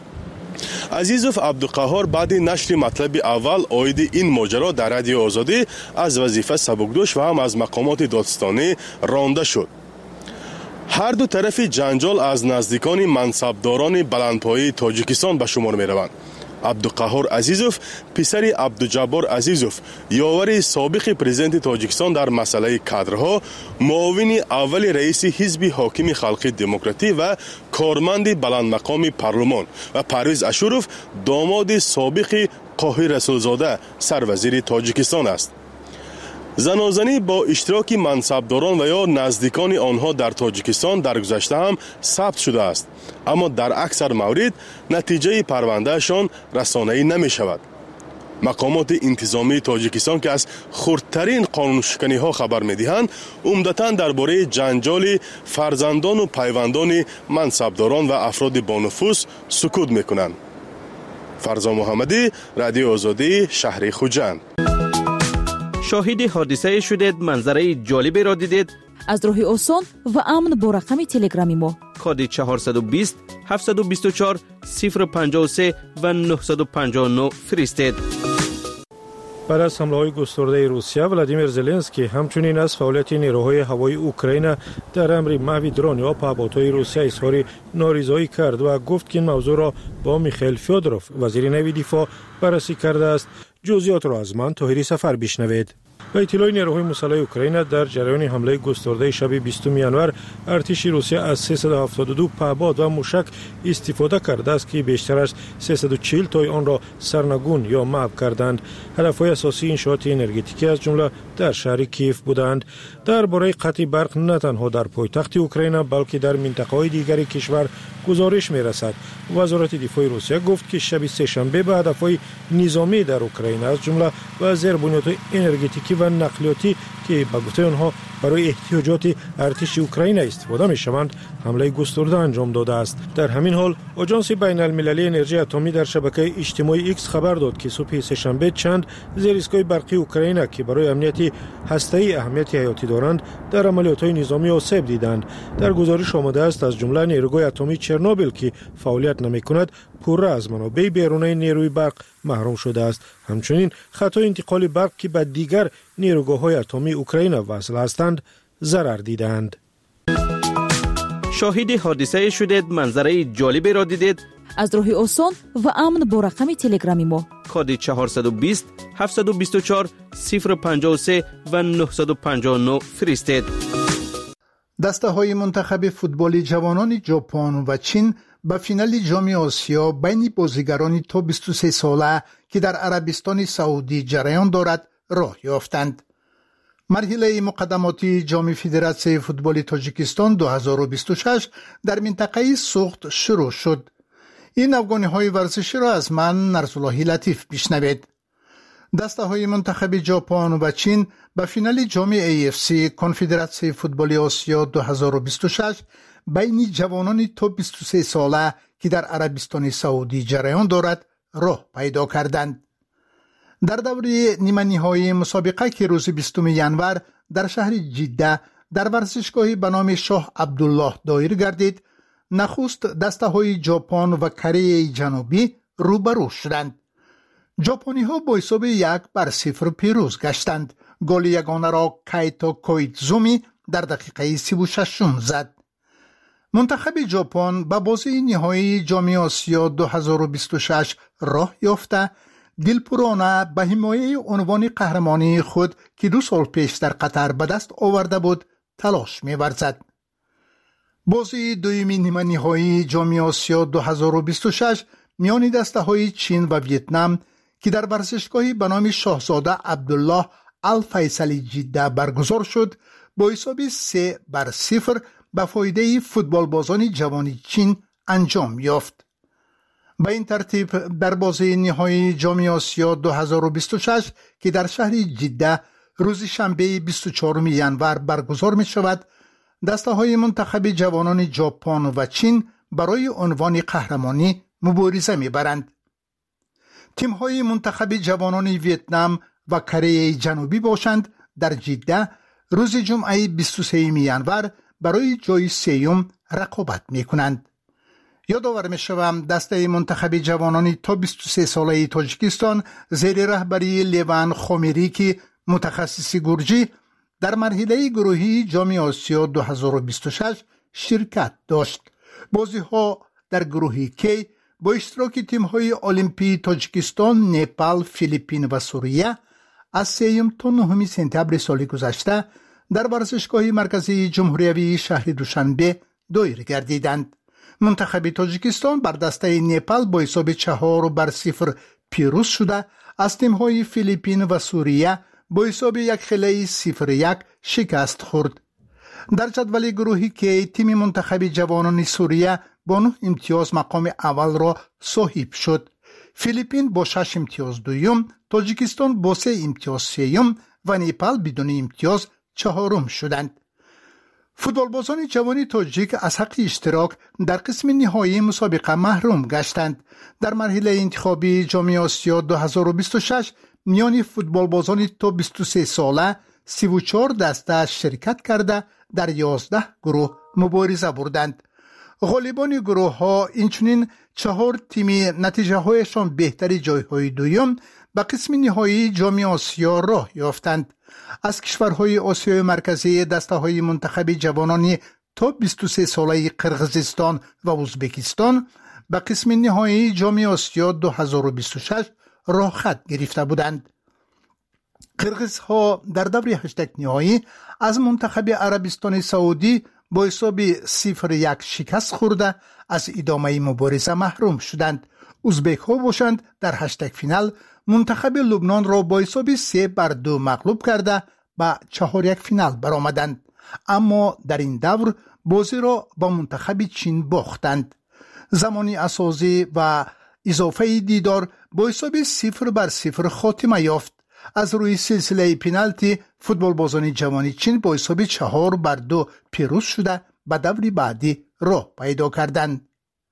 عزیزوف عبدالقهار بعد نشر مطلب اول عاید این ماجرا در رادیو آزادی از وظیفه سبکدوش و هم از مقامات دادستانی رانده شد. هر دو طرف جنجال از نزدیکان منصبداران بلندپایه تاجیکستان به شمار می روند. عبدالقهار عزیزوف پسر عبدالجبار عزیزوف یاور سابق پرزیدنت تاجیکستان در مسئله کادرها، معاون اول رئیس حزب حاکم خلقی دموکراتی و کارمند بلند مقام پارلمان و پرویز اشورف داماد سابق قاهر رسولزاده سروزیر تاجیکستان است. زنازنی با اشتراک منصبداران و یا نزدیکان آنها در تاجیکستان در گذشته هم ثبت شده است، اما در اکثر موارد نتیجه پروندهشان رسانه‌ای نمی شود. مقامات انتظامی تاجیکستان که از خردترین قانون شکنی ها خبر می دهند، عمدتاً درباره جنجال فرزندان و پیوندان منصبداران و افراد با نفوذ سکوت می کنند. فرزا محمدی، رادیو آزادی، شهر خوجند. شاهد حادثه شدید، منظره جالبی را دیدید؟ از راه آسان و امن با رقم تلگرامی ما کد 420 724 053 و 959 فرستید. بعد از حمله‌های گسترده روسیه، ولادیمیر زلنسکی همچنین از فعالیت نیروهای هوایی اوکراین در امر محو درون یا پهپادهای روسیه اظهار نارضایی کرد و گفت که این موضوع را با میخائیل فیودروف وزیر نوی دفاع بررسی کرده است. جزئیات را از من طاهری سفر بشنوید. به اطلاع نیروهای مسلح اوکراین در جریان حمله گسترده شب 20 ینور ارتش روسیه از 372 پهپاد و موشک استفاده کرده است که بیشتر از 340 تای آن را سرنگون یا محو کردند. هدف‌های اساسی انشاءات انرژتیکی از جمله در شهر کیف بودند. درباره قطع برق نه تنها در پایتخت اوکراین بلکه در منطقه‌های دیگر کشور گزارش می‌رسد. وزارت دفاع روسیه گفت که شب سه‌شنبه به هدف‌های نظامی در اوکراین از جمله وزیر بنیادهای انرژتیکی و نقلیاتی که به گفته آنها برای احتیاجات ارتش اوکراین استفاده می‌شوند حمله گسترده انجام داده است. در همین حال آژانس بین‌المللی انرژی اتمی در شبکه اجتماعی ایکس خبر داد که صبح سه‌شنبه چند زیرایستگاه برقی اوکراین که برای امنیت هسته‌ای اهمیت حیاتی دارند در عملیات‌های نظامی آسیب دیدند. در گزارش آمده است از جمله نیروگاه اتمی چرنوبیل که فعالیت نمی‌کند پوره از منابع بیرونی نیروی برق محروم شده است. همچنین خطای انتقال برق که به دیگر نیروگاه‌های اتمی اوکراین وصل هستند ضرر دیدند. شاهد حادثه شدید، منظره جالبی را دیدید؟ از راه آسان و امن با رقم تلگرامی ما کد 420 724 053 و 959 فرستید. دسته‌های منتخب فوتبال جوانان ژاپن و چین به فینال جام آسیا بین بازیگران تا 23 ساله که در عربستان سعودی جریان دارد راه یافتند. مرحله مقدماتی جام فدراسیون فوتبال تاجیکستان 2026 در منطقه سوخت شروع شد. این افغانی‌های ورزشی را از من نرسالله لطیف بشنوید. دسته‌های منتخب ژاپن و چین به فینال جام AFC کنفدراسیون فوتبال آسیا 2026 بین جوانان تا 23 ساله که در عربستان سعودی جریان دارد راه پیدا کردند. در دوره نیمه نهایی مسابقه که روز 20 ژانویه در شهر جده در ورزشگاهی به نام شاه عبدالله دایر گردید، نخست دسته‌های ژاپن و کره جنوبی روبرو شدند. ژاپنی ها با حساب 1-0 پیروز گشتند. گل یگانه را کایتو کویتزومی در دقیقه 36 زد. منتخب ژاپن به بازی نهایی جام آسیا 2026 راه یافته، دلپرانه به حمایت عنوان قهرمانی خود که 2 سال پیش در قطر به دست آورده بود تلاش می‌ورزد. بازی دومی نیمه نهایی جام آسیا 2026 میان دسته‌های چین و ویتنام که در ورزشگاهی به نام شاهزاده عبدالله الفیصلی جده برگزار شد با حساب 3-0 به فایده فوتبال بازان جوان چین انجام یافت. به این ترتیب در بازی نهایی جام آسیا 2026 که در شهر جده روز شنبه 24 ژانویه برگزار می شود، دسته‌های منتخب جوانان ژاپن و چین برای عنوان قهرمانی مبارزه می برند. تیم‌های منتخب جوانان ویتنام و کره جنوبی باشند در جده روز جمعه 23 ژانویه برای جای سوم رقابت می‌کنند. یادآور می‌شوم دسته منتخب جوانان تا 23 ساله تاجیکستان زیر رهبری لیوان خمیری که متخصص گرجی در مرحله گروهی جام آسیا 2026 شرکت داشت. بازی‌ها در گروه کی با اشتراک تیم‌های المپی تاجیکستان، نپال، فیلیپین و سوریه از 3 تا 9 سپتامبر سال گذشته در ورزشگاه مرکزی جمهوری شهر دوشنبه دایر گردیدند. منتخب تاجیکستان بر دسته نپال با حساب 4-0 پیروز شده، از تیم‌های فیلیپین و سوریه با حساب 1-0 شکست خورد. در جدول گروهی که تیم منتخب جوانان سوریه با 9 امتیاز مقام اول را صاحب شد. فیلیپین با 6 امتیاز دوم، تاجیکستان با 3 امتیاز سوم و نپال بدون امتیاز چهارم شدند. فوتبالبازان جوان تاجیک از حق اشتراک در قسم نهایی مسابقه محروم گشتند. در مرحله انتخابی جام آسیا 2026 میان فوتبالبازان تا 23 ساله 34 دسته شرکت کرده در 11 گروه مبارزه بردند. غالبان گروه ها اینچنین 4 تیمی نتیجه هایشان بهتری جایهای دوم به قسم نهایی جام آسیا راه یافتند. از کشورهای آسیای مرکزی دسته های منتخب جوانان تا 23 ساله قرقیزستان و ازبکستان به قسم نهایی جام آسیا 2026 راه خط گرفته بودند. قرقیزها در دور 8 نهایی از منتخب عربستان سعودی با حساب 0-1 شکست خورده از ادامه مبارزه محروم شدند. ازبک ها باشند در 8 فینال منتخب لبنان را با حساب 3-2 مغلوب کرده به 4-1 فینال برآمدند، اما در این دور بازی را با منتخب چین باختند. زمانی اساسی و اضافه دیدار با حساب 0-0 خاتمه یافت. از روی سلسله پنالتی فوتبال بازان جوانی چین با حساب 4-2 پیروز شده به دور بعدی راه پیدا کردند.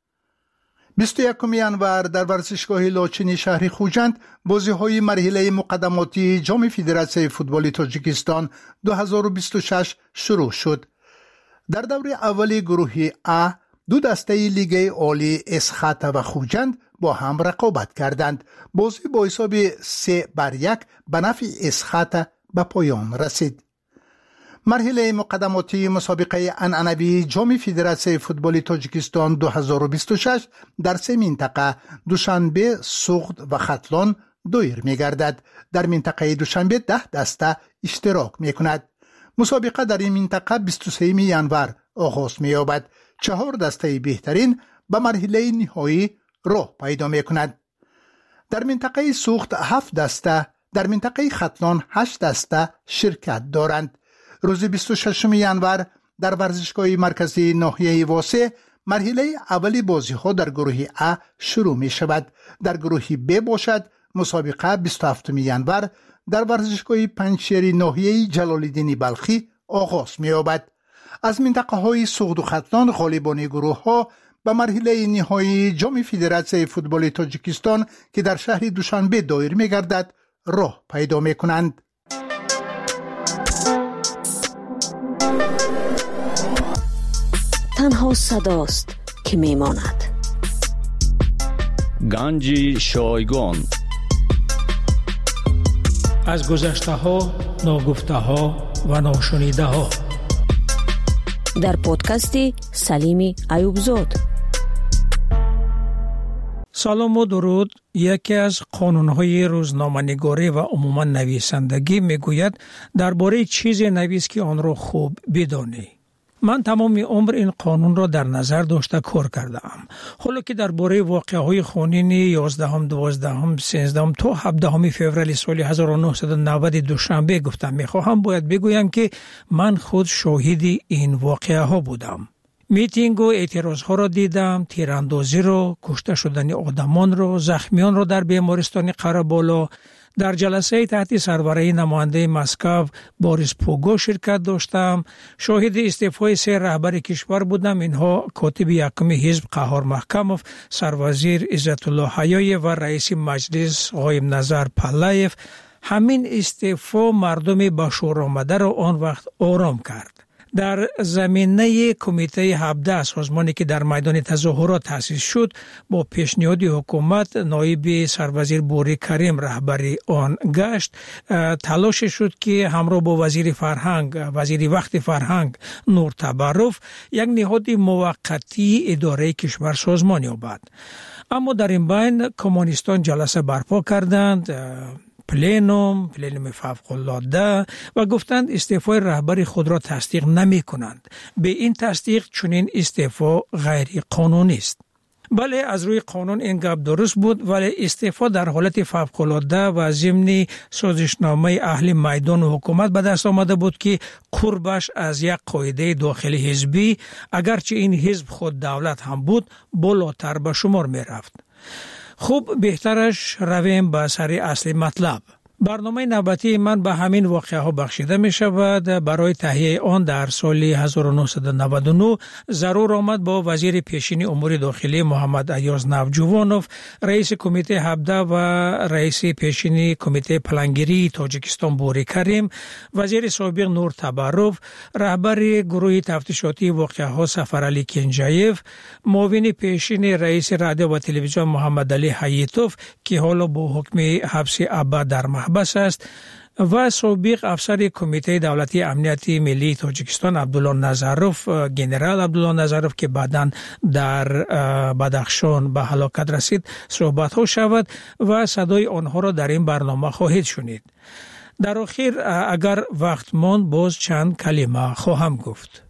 21 ژانویه در ورزشگاه لاچینی شهر خوجند بازی‌های مرحله مقدماتی جام فدراسیون فوتبال تاجیکستان 2026 شروع شد. در دور اول گروه A 2 دسته لیگ عالی اسخاته و خوجند با هم رقابت کردند. بازی با حساب 3-1 به نفع اسخاته به پایان رسید. مرحله مقدماتی مسابقه عنعنوی جام فدراسیون فوتبال تاجیکستان 2026 در 3 منطقه دوشنبه، سوخت و ختلان دایر می‌گردد. در منطقه دوشنبه 10 دسته اشتراک می‌کند. مسابقه در این منطقه 23 ژانویه آغاز می‌یابد. 4 دسته بهترین به مرحله نهایی راه پیدا می‌کند. در منطقه سوخت 7 دسته، در منطقه ختلان 8 دسته شرکت دارند. روز 26 ژانویه در ورزشگاه مرکزی ناحیه واسع مرحله اولی بازی‌ها در گروه A شروع می شود. در گروه B باشد مسابقه 27 ینور در ورزشگاه پنجشیر ناحیه جلال‌الدین بلخی آغاز می‌یابد. از منطقه‌های سوخت و ختلان غالبان گروه‌ها به مرحله نهایی جام فدراسیون فوتبال تاجیکستان که در شهر دوشنبه دایر می‌گردد راه پیدا می‌کنند. تنها صداست که میماند. گنج شایگان از گذشته ها، ناگفته ها و ناشنیده ها در پادکست سلیم ایوبزاد. سلام و درود. یکی از قانون‌های روزنامه‌نگاری و عموما نویسندگی میگوید درباره چیزی نویس که آن را خوب بدانی. من تمام عمر این قانون را در نظر داشته کار کردم. حالا که درباره واقعه‌های خونین 11 12 13 تا 17 فوریه سال 1990 دوشنبه گفتم می‌خواهم باید بگویم که من خود شاهد این واقعه‌ها بودم. میتینگ و اعتراض‌ها را دیدم، تیراندازی را، کشته شدن آدمان را، زخمیان را در بیمارستان قره‌بالا. در جلسه تحت سربرای نماینده مسکو بوریس پوگو شرکت داشتم. شاهد استعفای 3 رهبر کشور بودم. اینها کاتب یکم حزب قهار محکموف، سروازیر عزت الله حیای و رئیس مجلس قایم نظر پلایف. همین استعفا مردم به شور آمده را آن وقت آرام کرد. در زمینه کمیته 17 سازمانی که در میدان تظاهرات تأسیس شد با پیشنهاد حکومت نایب سروازیر بوری کریم رهبری آن گشت. تلاش شد که همراه با وزیر وقت فرهنگ نور تبرف یک نهاد موقتی اداره کشور سازمان یابد. اما در این بین کمونیستان جلسه برپا کردند، پلنوم فوق‌العاده، و گفتند استعفای رهبر خود را تصدیق نمی کنند. به این تصدیق چنین استعفا غیر قانونی است. بله، از روی قانون این گپ درست بود، ولی استعفا در حالت فوق‌العاده و ضمن سازشنامه اهل میدان و حکومت به دست آمده بود که قربش از یک قاعده داخلی حزبی، اگرچه این حزب خود دولت هم بود، بالاتر به شمار می رفت. خوب، بهترش رویم به سر اصل مطلب. برنامه نوبتی من به همین واقعه ها بخشیده می شود. برای تهیه آن در سال 1999 ضرور آمد با وزیر پیشین امور داخلی محمد ایاز نوجوانوف، رئیس کمیته 17 و رئیس پیشین کمیته پلانگیری تاجیکستان بوری کریم، وزیر سابق نور تبرف، رهبر گروه تفتیشاتی واقعه ها سفرعلی کنجایف، معاون پیشین رئیس رادیو و تلویزیون محمد علی حییتوف که حالا با حکم حبس ابد در محبس است، و سابق افسر کمیته دولتی امنیت ملی تاجیکستان عبدالله نظروف، گنرال عبدالله نظروف که بعداً در بدخشان به هلاکت رسید صحبت ها شود و صدای آنها را در این برنامه خواهید شنید. در آخر اگر وقت ماند باز چند کلمه خواهم گفت.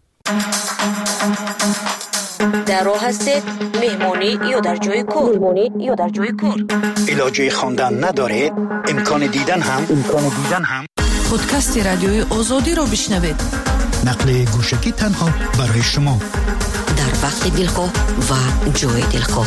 در راه هستید؟ مهمانی یا در جای کار؟ علاجه خواندن ندارید؟ امکان دیدن هم پادکست رادیوی آزادی را بشنوید. نقل گوشکی تنها برای شما در وقت دلخواه و جای دلخواه.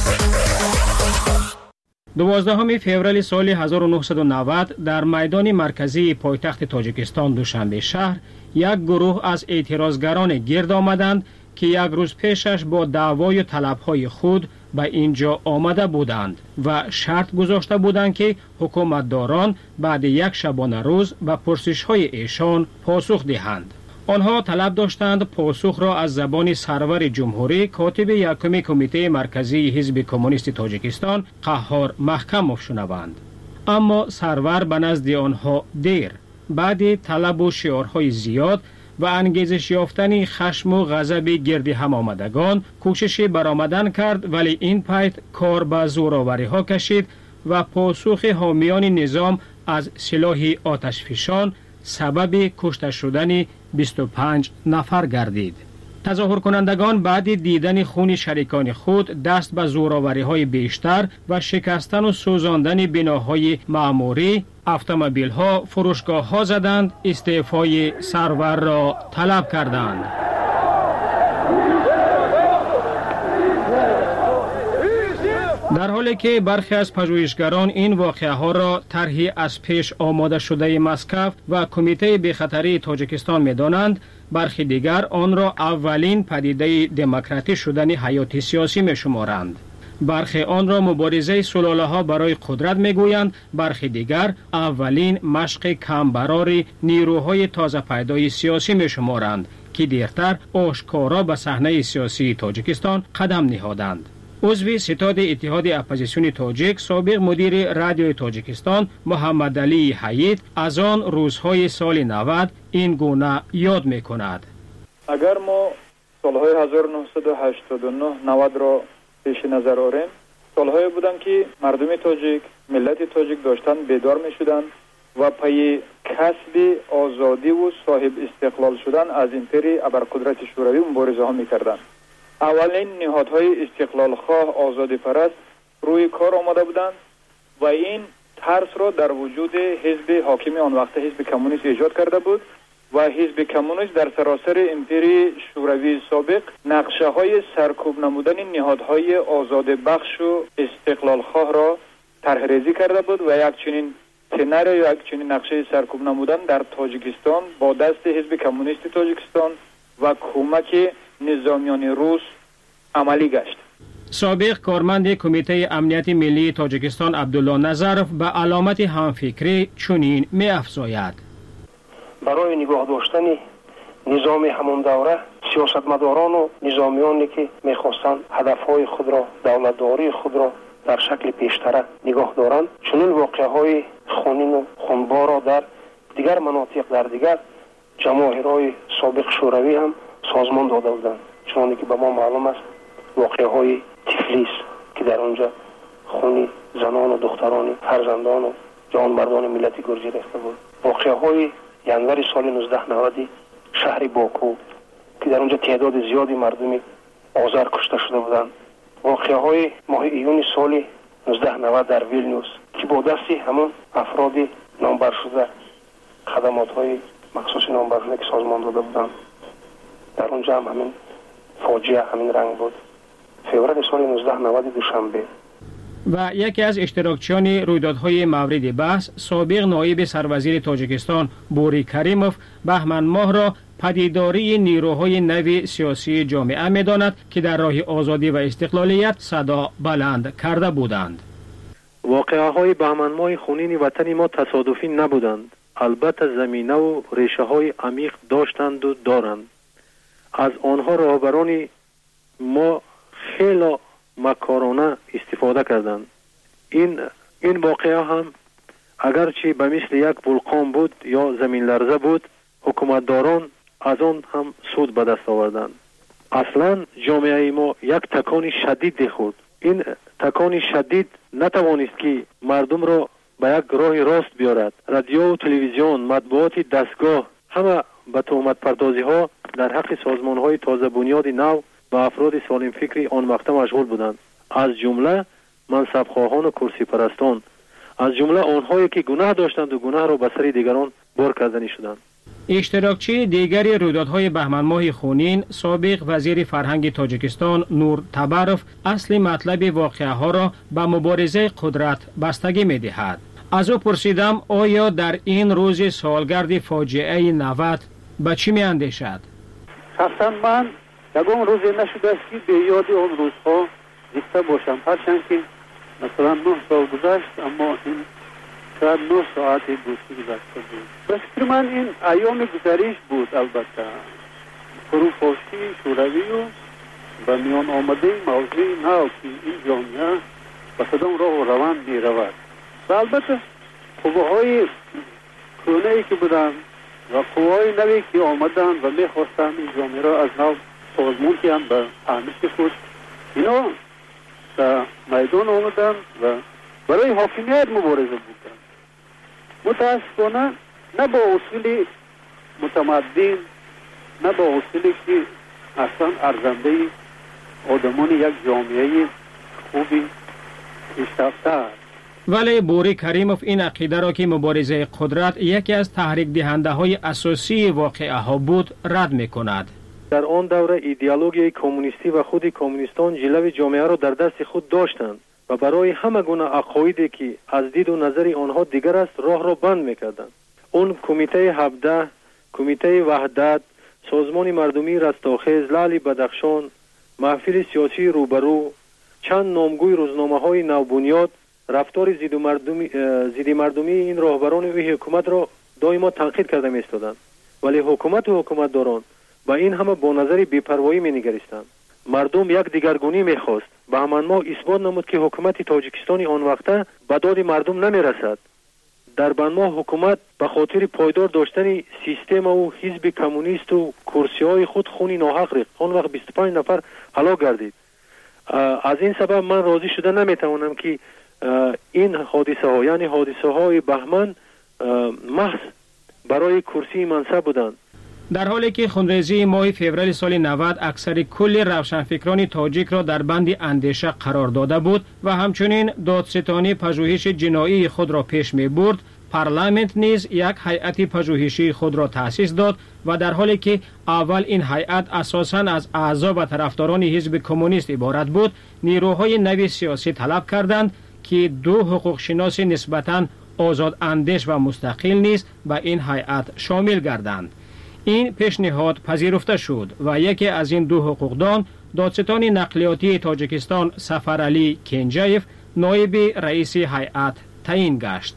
12 فوریه سال 1990 در میدان مرکزی پایتخت تاجیکستان دوشنبه شهر یک گروه از اعتراضگران گرد آمدند که یک روز پیشش با دعوای طلبهای خود به اینجا آمده بودند و شرط گذاشته بودند که حکومتداران بعد یک شبانه روز به پرسش‌های ایشان پاسخ دهند. آنها طلب داشتند پاسخ را از زبان سرور جمهوری کاتب یکم کمیته مرکزی حزب کمونیست تاجیکستان قهار محکموف شنوند. اما سرور به نزد آنها دیر، بعد طلب و شعارهای زیاد و انگیزش یافتن خشم و غضب گرد هم آمدگان کوششی برآمدن کرد، ولی این پایت کار به زورآوری ها کشید و پاسخ حامیان نظام از سلاح آتشفشان سبب کشته شدن 25 نفر گردید. تظاهر کنندگان بعد دیدن خون شریکان خود دست به زورآوری های بیشتر و شکستن و سوزاندن بناهای معموری، اتومبیل ها، فروشگاه ها زدند، استعفای سرور را طلب کردند. در حالی که برخی از پژوهشگران این واقعه ها را طرحی از پیش آماده شده مسکو و کمیته بی‌خطری تاجیکستان می‌دانند، برخی دیگر آن را اولین پدیده دموکراتی شدن حیات سیاسی می‌شمارند. برخی آن را مبارزه سلاله‌ها برای قدرت می‌گویند، برخی دیگر اولین مشق کمبرار نیروهای تازه پیدای سیاسی می‌شمارند که دیرتر آشکارا به صحنه سیاسی تاجیکستان قدم نهادند. عضو ستاد اتحاد اپوزیسیون تاجیک، سابق مدیر رادیوی تاجیکستان محمد علی حیید از آن روزهای سال 90 این گونه یاد می‌کند. اگر ما سالهای 1989 90 را پیش نظر آوریم، سالهایی بودند که مردم تاجیک، ملت تاجیک داشتن بیدار می‌شدند و پی کسب آزادی و صاحب استقلال شدن از امپری ابرقدرت شوروی مبارزه ها می‌کردند. اولین نهادهای استقلال خواه آزادی پرست روی کار آمده بودند و این ترس را در وجود حزب حاکم آن وقت حزب کمونیست ایجاد کرده بود و حزب کمونیست در سراسر امپری شوروی سابق نقشه های سرکوب نمودن نهادهای آزاد بخش و استقلال خواه را طرح ریزی کرده بود و یک چنین سناریو یا یک چنین نقشه سرکوب نمودن در تاجیکستان با دست حزب کمونیست تاجیکستان و کمک نظامیان روس عملی گشت. سابق کارمند کمیته امنیت ملی تاجیکستان عبدالله نظرف به علامت همفکری چنین می افزاید: برای نگاه داشتن نظام همان دوره سیاستمداران و نظامیانی که میخواستند هدفهای خود را، دولتداری خود را در شکل پیشتره نگاه دارند، چنین واقعه های خونین و خونبار را در دیگر مناطق در دیگر جماهیرهای سابق شوروی هم سازمان داده بودند. چون که به ما معلوم است واقعه های تفلیس که در آنجا خون زنان و دختران فرزندان و جوانمردان ملت گرجی ریخته بود. واقعه های ینور سال 1990 شهر باکو که در آنجا تعداد زیادی مردم آذر کشته شده بودند. واقعه های ماه ایون سال 1990 در ویلنیوس که با دست همون افراد نامبر شده خدمات های مخصوص نامبر شده که سازمان داده بودند، در اونجا هم همین فاجعه همین رنگ بود. فوریه سال 1990 دوشنبه. و یکی از اشتراکچیان رویدادهای مورد بحث، سابق نایب سروزیر تاجیکستان بوری کریموف بهمن ماه را پدیداری نیروهای نو سیاسی جامعه می‌داند که در راه آزادی و استقلالیت صدا بلند کرده بودند. واقعه های بهمن ماه خونین وطن ما تصادفی نبودند. البته زمینه و ریشه های عمیق داشتند و دارند. از آنها رهبران ما خیلی مکارانه استفاده کردند. این واقعه هم اگرچه به مثل یک ولکان بود یا زمین لرزه بود، حکومتداران از آن هم سود به دست آوردند. اصلا جامعه ما یک تکان شدید خود. این تکان شدید نتوانست که مردم را به یک راه راست بیارد. رادیو و تلویزیون، مطبوعات دستگاه همه به تهمت پردازی ها در حق سازمان های تازه بنیاد نو و افراد سالم فکری آن وقت مشغول بودند، از جمله منصب خواهان و کرسی پرستان، از جمله آنهایی که گناه داشتند و گناه را به سر دیگران بار کردنی شدند. اشتراکچی دیگری رویدادهای بهمن ماه خونین، سابق وزیر فرهنگ تاجیکستان نور تبروف اصل مطلب واقعه ها را به مبارزه قدرت بستگی می دهد. از او پرسیدم آیا در این روز سالگرد فاجعه 90 به چی می اندیشد؟ شخصا من یکم روزی نشده است که به یاد اون روزها زنده باشم، هرچند که مثلا 9 سال گذشت، اما این شاید 9 ساعت دوستی گذشته بود. به فکر من این ایام گذریش بود. البته فروپاشی شوروی و به میان آمده موضوع نو که این جامعه به کدام راه و روند می رود و البته قوه‌های کهنه‌ای که بودند و قوه‌های نوی که آمدند و می خواستند این جامعه را از نو سازمان کنند به فهمش خود، اینا در میدان آمدند و برای حاکمیت مبارزه بودند. متاسفانه نه با اصول متمدن، نه با اصولی که اصلا ارزنده آدمان یک جامعه خوبی پیشرفته است. ولی بوری کریموف این عقیده را که مبارزه قدرت یکی از تحریک دهنده های اساسی واقعه ها بود رد می کند. در آن دوره ایدئولوژی کمونیستی و خود کمونیستان جلوه جامعه را در دست خود داشتند و برای همه گونه عقایدی که از دید و نظر آنها دیگر است راه را بند میکردند. اون کمیته 17، کمیته وحدت، سازمان مردمی رستاخیز، لعل بدخشان، محفل سیاسی روبرو، چند نامگوی روزنامه‌های نوبنیاد رفتار ضد مردمی این راهبران و حکومت را دائما تنقید کرده می‌ایستادند، ولی حکومت و حکومتداران با این همه با نظر بی‌پروایی می‌نگریستند. مردم یک دیگرگونی می‌خواست. به همان ما اثبات نمود که حکومت تاجیکستان آن وقته به داد مردم نمی‌رسد. در بنما حکومت به خاطر پایدار داشتن سیستم و حزب کمونیست و کرسی‌های خود خون ناحق ریخت. آن وقت 25 نفر هلاک گردید. از این سبب من راضی شده نمیتوانم که این حادثه ها یعنی حادثه های بهمن محض برای کرسی منصب بودند. در حالی که خونریزی ماه فوریه سال 90 اکثر کل روشنفکران تاجیک را در بند اندیشه قرار داده بود و همچنین دادستانی پژوهش جنایی خود را پیش می برد، پارلمانت نیز یک هیئت پژوهشی خود را تأسیس داد و در حالی که اول این هیئت اساساً از اعضا و طرفداران حزب کمونیست عبارت بود، نیروهای نوی سیاسی طلب کردند که دو حقوق شناس نسبتاً آزاد اندیش و مستقل نیز به این هیئت شامل گردند. این پیشنهاد پذیرفته شد و یکی از این دو حقوقدان، دادستان نقلیاتی تاجیکستان سفرعلی کنجایف، نایب رئیس هیئت تعیین گشت.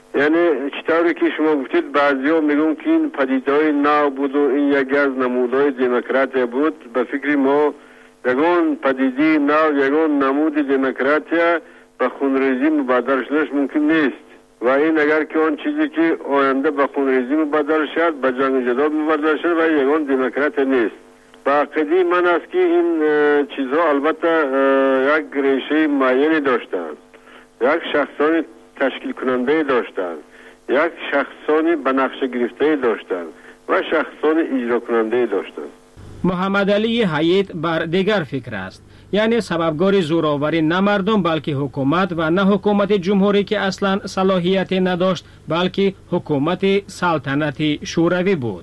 یعنی چطوری که شما گفتید بعضیا میگن که این پدیده‌های نو بود و این یکی از نمودهای دموکراسی بود. به فکر ما یگان پدیده نو، یگان نمود دموکراسی به خونریزی مبادله شدنش ممکن نیست و این اگر که آن چیزی که آینده به خونریزی مبادله شد به جنگ جدال مبادله شد و یگان دموکراسی نیست. با عقیده من است که این چیزها البته یک ریشه معینی داشتند، یک شخصان تشکیل کننده داشتند، یک شخصانی به نقشه گرفته داشتند و شخصان اجرا کننده داشتند. محمد علی حیید بر دیگر فکر است، یعنی سببگار زوراوری نه مردم بلکه حکومت و نه حکومت جمهوری که اصلا صلاحیت نداشت بلکه حکومت سلطنتی شوروی بود.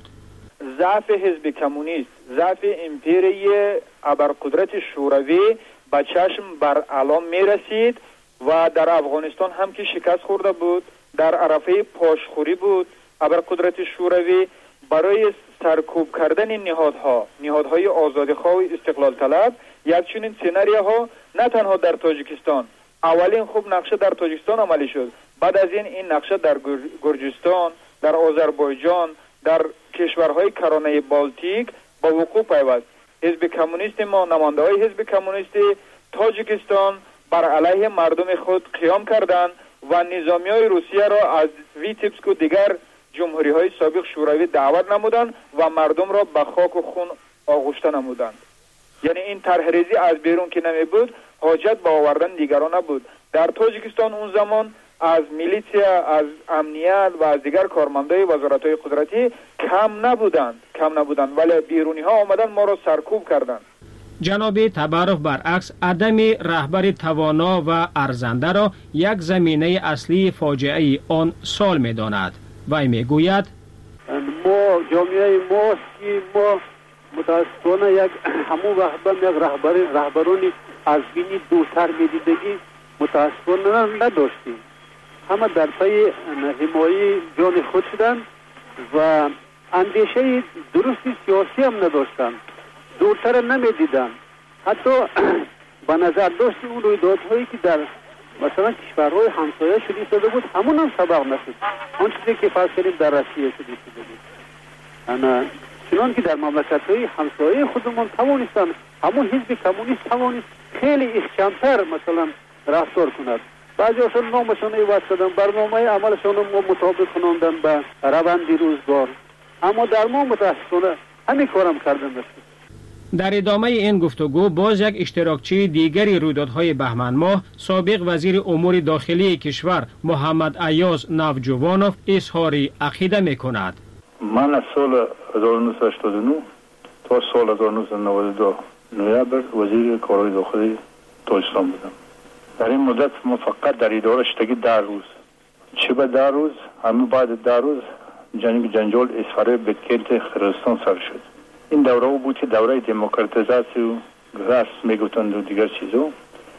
ضعف حزب کمونیست، ضعف امپیری ابرقدرت شوروی به چشم بر علام می رسید و در افغانستان هم که شکست خورده بود، در عرفه پاشخوری بود. ابرقدرت شوروی برای سرکوب کردن نهادهای آزادیخواه و استقلال طلب یک چنین سناریوها نه تنها در تاجیکستان، اولین خوب نقشه در تاجیکستان عملی شد، بعد از این نقشه در گرجستان، در آذربایجان، در کشورهای کرانه بالتیک با وقوع پیوست. حزب کمونیست ما، نماینده‌های حزب کمونیست تاجیکستان بر علیه مردم خود قیام کردند و نظامیای روسیه را از ویتبسک و دیگر جمهوری‌های سابق شوروی دعوت نمودند و مردم را به خاک و خون آغشته نمودند. یعنی این طرحریزی از بیرون که نمی بود، حاجت به آوردن دیگران نبود. در تاجیکستان اون زمان از میلیسیا، از امنیت و از دیگر کارمندای وزارت‌های قدرتی کم نبودند ولی بیرونی ها آمدن ما را سرکوب کردند. جناب تبارف برعکس عدم رهبر توانا و ارزنده را یک زمینه اصلی فاجعه آن سال می داند. وی می گوید ما جامعه ماست که ما متاسفانه یک همون وقت یک رهبرانی از بینی دورتر میدیدگی متاسفانه نداشتیم. همه در پی حمایه جان خود شدند و اندیشه درستی سیاسی هم نداشتند، دورتر نمیدیدند. حتی به نظر داشت اون رویدادهایی که در مثلا کشورهای همسایه شده بود همون هم سبق نشد. آن چیزی که فرض کنیم در روسیه شده بود، چنان که در مملکت‌های همسایه خودمان توانستند همون حزب کمونیست توانست خیلی احکام‌تر مثلا رفتار کند. بعضی‌هاشون نامشون عوض کردن، برنامه عملشون رو مطابق خواندن به روند روزگار، اما در ما متأسفانه همین کارم کردن نشد. در ادامه این گفتگو باز یک اشتراکچی دیگری رویدادهای بهمن ماه، سابق وزیر امور داخلی کشور محمد ایاز نوجوانوف اظهار عقیده می‌کند. من از سال 1989 تا سال 1992 نوامبر وزیر کارهای داخلی تاجیکستان بودم. در این مدت ما فقط در اداره شدگی 10 روز، چه به 10 روز همه بعد 10 روز جنجال اسفاره به کلت قرقیزستان سر شد. این دوره بود که دوره دموکراتیزاسی و رسم میگفتند و دیگر چیزا.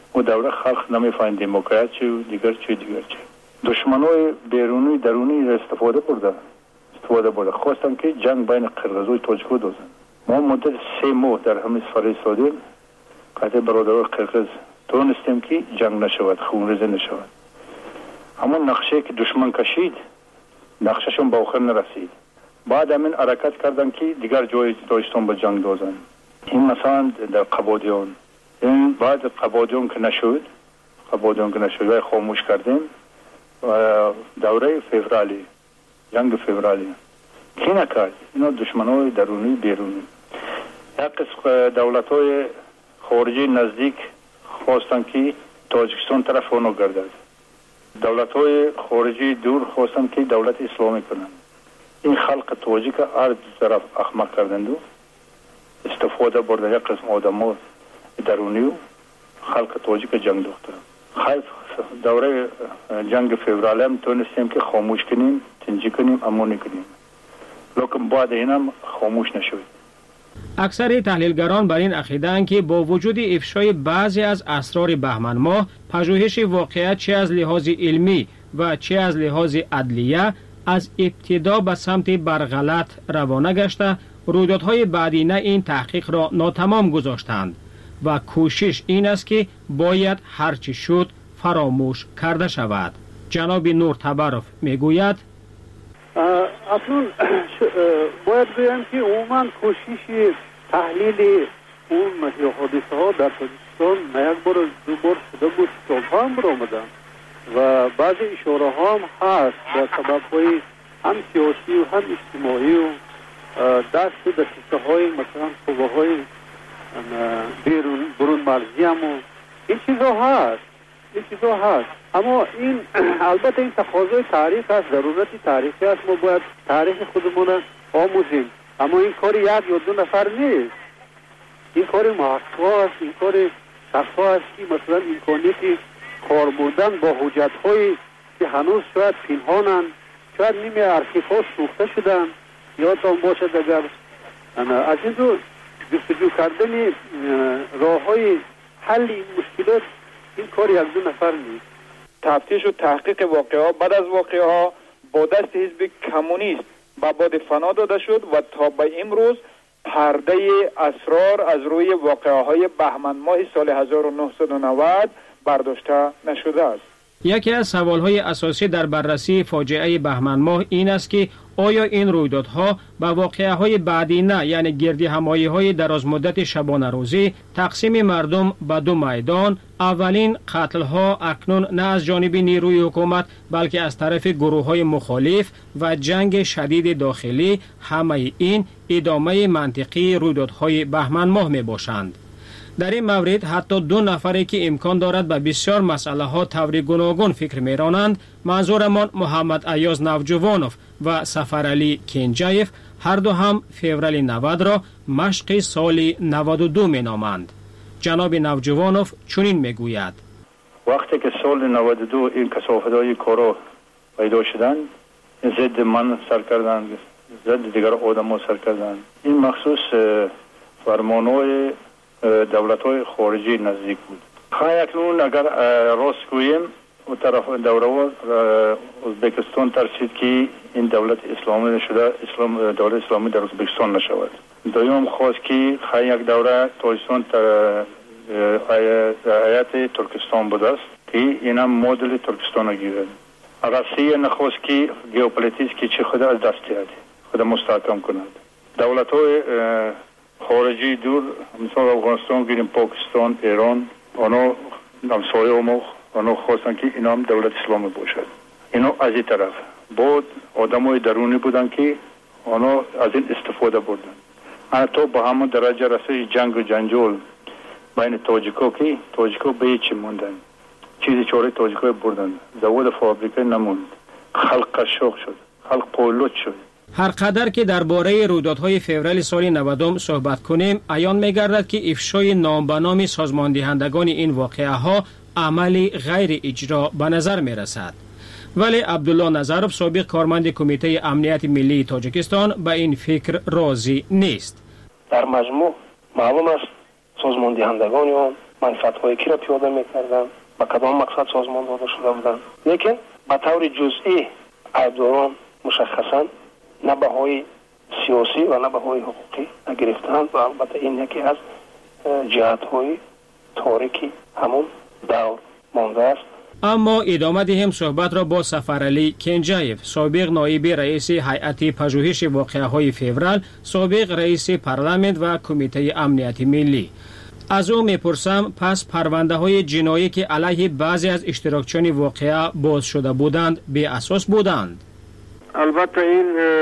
و دوره خلق نمیفهمن دموکرات چی و دیگر چی. دشمنای بیرونی درونی استفاده برده خواستن که جنگ بین قرقیز و تاجیک رو دوزن. ما مدت 3 ماه در همین سفر ایستادیم قطع برادران قرقیز تونستیم که جنگ نشود، خونریزی نشود. اما نقشه که دشمن کشید نقششون به آخر نرسید. بعد همین حرکت کردن که دیگر جای داشتن به جنگ دوزن. این مثلا در قبادیان، این بعد قبادیان که نشد و خاموش کردیم دوره فوریه، جنگ فوریه کی نکرد؟ اینا دشمنای درونی بیرونی. یک قسم دولت‌های خارجی نزدیک خواستن که تاجیکستان طرف اونو گردد. دولت‌های خارجی دور خواستن که دولت اسلامی کنند. این خلق تاجیک هر طرف احمق کردند و استفاده برده یک قسم آدم‌ها درونی و خلق تاجیک جنگ دوخته. خیلی دوره جنگ فوریه هم تونستیم که خاموش کنیم، تنجی کنیم، امانی کنیم. لیکن بعد این هم خاموش نشود. اکثر تحلیلگران بر این عقیده‌اند که با وجود افشای بعضی از اسرار بهمن ماه، پژوهش واقعیت چه از لحاظ علمی و چه از لحاظ عدلیه از ابتدا به سمت برغلط روانه گشته، رویدادهای بعدینه این تحقیق را ناتمام گذاشتند و کوشش این است که باید هرچی شد فراموش کرده شود. جناب نور تبرف میگوید اکنون باید بگویم که عموما کوشش تحلیل اون حادثه ها در تاجیکستان نه یک بار دو بار شده بود، سالها هم برآمدن و بعضی اشاره ها هم هست در سبب های هم سیاسی و هم اجتماعی و دست و دسیسه های مثلا قوه های برون مرزی هم و این چیزا هست. اما این البته این تقاضای تاریخ است، ضرورت تاریخی است. ما باید تاریخ خودمون آموزیم، اما این کار یک یا دو نفر نیست. این کار محقق است، این کار شخص است که مثلا امکانیت کار بردن با حجت‌هایی که هنوز شاید پنهانند، شاید نیمه ارشیف‌ها سوخته شدن، یادتان باشد اگر از این رو جستجو کردن راه‌های حل این مشکلات این کار یک دو نفر نیست. تفتیش و تحقیق واقعه بعد از واقعه ها با دست حزب کمونیست به باد فنا داده شد و تا به امروز پرده اسرار از روی واقعه های بهمن ماه سال 1990 برداشته نشده است. یکی از سوالهای اساسی در بررسی فاجعه بهمن ماه این است که آیا این رویدادها با واقعه‌های بعدینه یعنی گردی همایی‌های درازمدت شبانه روزی، تقسیم مردم به دو میدان، اولین قتل‌ها اکنون نه از جانب نیروی حکومت بلکه از طرف گروه‌های مخالف و جنگ شدید داخلی، همه این ادامه منطقی رویدادهای بهمن ماه میباشند. در این مورد حتی دو نفری که امکان دارد به بسیار مسئله ها طور گوناگون فکر میرانند، منظورمان محمد ایاز نوجوانوف و سفرعلی کنجایف، هر دو هم فوریه 90 را مشق سال 92 مینامند. جناب نوجوانوف چنین میگوید: وقتی که سال 92 این کثافت‌های کارا پیدا شدن، ضد من سر کردن، ضد دیگر آدم‌ها سر کردن. این مخصوص فرمان‌های دولت‌های خارجی نزدیک بود. اکنون اگر راست گوییم و طرف دوره ازبکستان ترسید که این دولت اسلامی نشده، دولت اسلامی در ازبکستان نشود. دویم خواست که یک دوره تاجیکستان هیئت ترکستان بود است که این هم مدل ترکستان گیرد. روسیه نخواست که ژئوپلیتیک چه خود از دست دهد، خود مستحکم کند. دولت‌های خارجی دور مثلا افغانستان گیریم، پاکستان، ایران، آنها همسایه ما آنها خواستن که اینا هم دولت اسلامی باشد. اینا از این طرف بود آدمای درونی بودن که آنها از این استفاده بردن. حتی با همون درجه رسید جنگ و جنجال بین تاجیکا که تاجیکا به هیچ موندن، چیزی چاره تاجیکا بردن، زواد فابریکه نموند، خلق قشاق شد، خلق پولوت شد. هر قدر که درباره رویدادهای فوریه سال 90 صحبت کنیم، عیان می‌گردد که افشای نام به نام سازماندهندگان این واقعه ها عملی غیر اجرا به نظر می‌رسد. ولی عبدالله نظرов سابق کارمند کمیته امنیت ملی تاجیکستان به این فکر راضی نیست. در مجموع معلوم است سازماندهندگان منفعت‌های کی را پیاده می‌کردند، با کدام مقصد سازمان داده شده بودند. لیکن به طور جزئی عیبداران مشخصاً نه بهای سیاسی و نه بهای حقوقی گرفتند و البته این یکی از جهت‌های تاریکی همون دور مانده است. اما ادامه دهیم صحبت را با سفرعلی کنجایف، سابق نایب رئیس هیئت پژوهش واقعه‌های فوریه، سابق رئیس پارلمان و کمیته امنیت ملی. از او میپرسم پس پرونده های جنایی که علیه بعضی از اشتراکچیان واقعه باز شده بودند به اساس بودند؟ البته این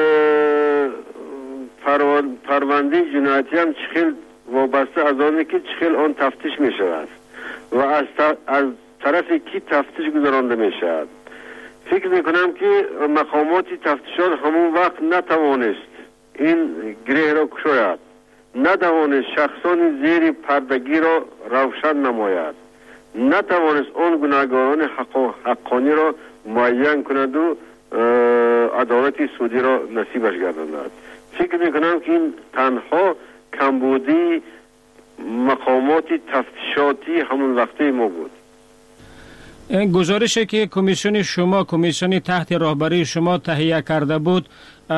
پرونده جنایتی هم چخیل وابسته از آنه که چخیل آن تفتیش می شود و از طرف کی تفتیش گذرانده می شود. فکر می کنم که مقامات تفتیشات همون وقت نتوانست این گره را کشاید، نتوانست شخصان زیر پردگی را روشن نماید، نتوانست آن گناهکاران حقانی را معین کند و عدالت سودی را نصیبش گرداند. فکر میکنم که این تنها کمبودی مقامات تفتیشاتی همون وقته ما بود. گزارشی که کمیسیون شما، کمیسیون تحت رهبری شما تهیه کرده بود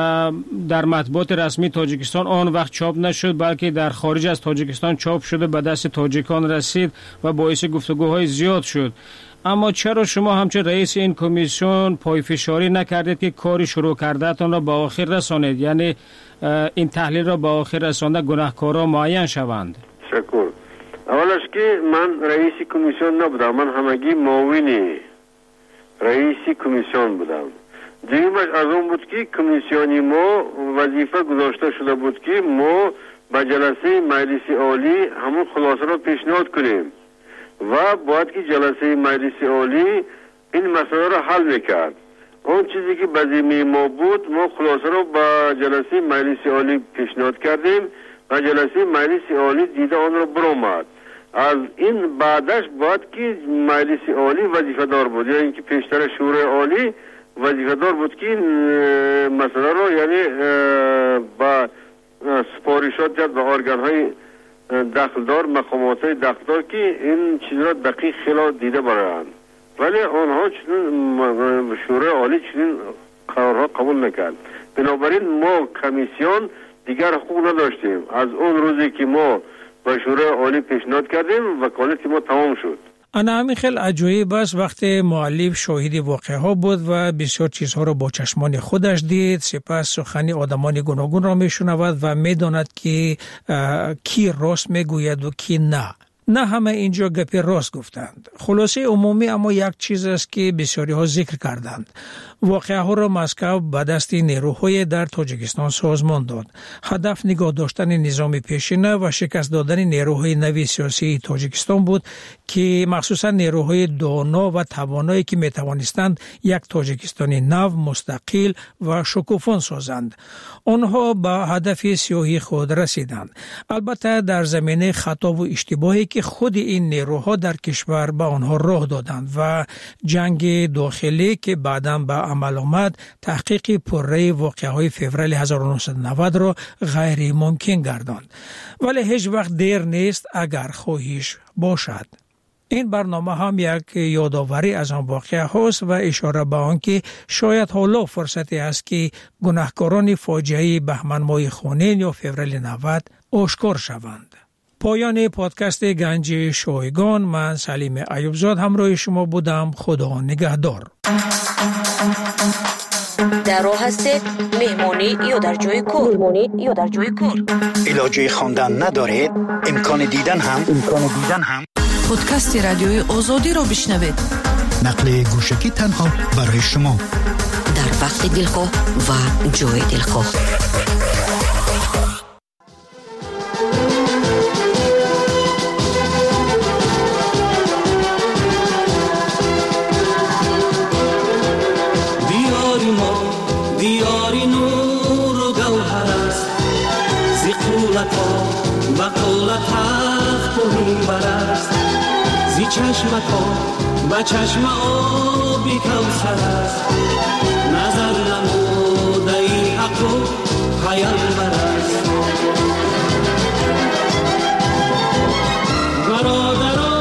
در مطبوعات رسمی تاجیکستان آن وقت چاپ نشد، بلکه در خارج از تاجیکستان چاپ شده به دست تاجیکان رسید و باعث گفتگوهای زیاد شد. اما چرا شما همچون رئیس این کمیسیون پایفشاری نکردید که کاری شروع کردهتان را به آخر رسانید، یعنی این تحلیل را به آخر رسانده گناهکاران معین شوند؟ شکر. اولش که من رئیس کمیسیون نبودم، من همگی معاون رئیس کمیسیون بودم. دیگرش از اون بود که کمیسیونی ما وظیفه گذاشته شده بود که ما به جلسه مجلس عالی همون خلاصه را پیشنهاد کنیم و باید که جلسه مجلس عالی این مسئله را حل میکرد. اون چیزی که به ذمه ما بود ما خلاصه را به جلسه مجلس عالی پیشنهاد کردیم و جلسه مجلس عالی دیده آن را برآمد. از این بعدش باید که مجلس عالی وظیفه دار بود، یعنی اینکه پیشتر شورای عالی وظیفه دار بود که مسئله را یعنی با سپارشات جد به ارگان های دخلدار، مقامات های دخلدار که این چیز را دقیق خیلی دیده برایند، ولی آنها چنین شورای عالی چنین قرارها قبول نکرد. بنابراین ما کمیسیون دیگر حقوق نداشتیم. از اون روزی که ما به شورای عالی پیشنهاد کردیم وکالت ما تمام شد. انا همین خیلی عجایب است وقتی مؤلف شاهد واقعه ها بود و بسیار چیزها را با چشمان خودش دید، سپس سخنی آدمان گوناگون را میشنود و میداند که کی راست میگوید و کی نه. نه همه اینجا گپ راست گفتند. خلاصه عمومی اما یک چیز است که بسیاری ها ذکر کردند. واقعه ها را مسکو به دست نیروهای در تاجیکستان سازمان داد. هدف نگاه داشتن نظام پیشینه و شکست دادن نیروهای نوی سیاسی تاجیکستان بود که مخصوصا نیروهای دانا و توانایی که می توانستند یک تاجیکستان نو، مستقل و شکوفان سازند. آنها به هدف سیاهی خود رسیدند. البته در زمینه خطا و اشتباهی که خود این نیروها در کشور به آنها راه دادند و جنگ داخلی که بعداً به عمل آمد تحقیق پرره واقعه‌های فوریه 1990 را غیر ممکن گرداند. ولی هیچ وقت دیر نیست اگر خواهش باشد. این برنامه هم یک یادآوری از آن واقعه هاست و اشاره به آن که شاید حالا فرصتی است که گناهکاران فاجعه بهمن ماه خونین یا فوریه 90 آشکار شوند. پایان پادکست گنج شایگان، من سلیم ایوبزاد همراه شما بودم. خدا نگهدار. در راه هستید، مهمانی یا در جای کار. علاجه خواندن ندارید، امکان دیدن هم پادکست رادیوی آزادی را بشنوید. نقل گوشکی تنها برای شما در وقت دلخواه و جای دلخواه. دیاری نور و گوهر است، زی قولت ها و قولت تخت و منبر است، زی چشمت ها و چشم آبی کوثر است، نظر نموده ای حق و پیامبر است. برادران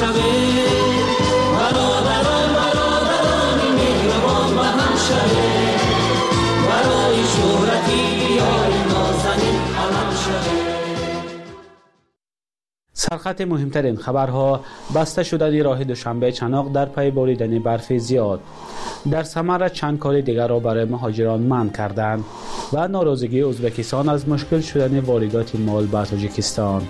شوه برادران مهربان به هم شوه برای شهرتی یار نازنین علم شوه. سرخط مهمترین خبرها: بسته شدن راه دوشنبه چناق در پی باریدن برف زیاد. در ثمر چند کار دیگر را برای مهاجران منع کردند و ناراضگی ازبکستان از مشکل شدن واردات مال به تاجیکستان.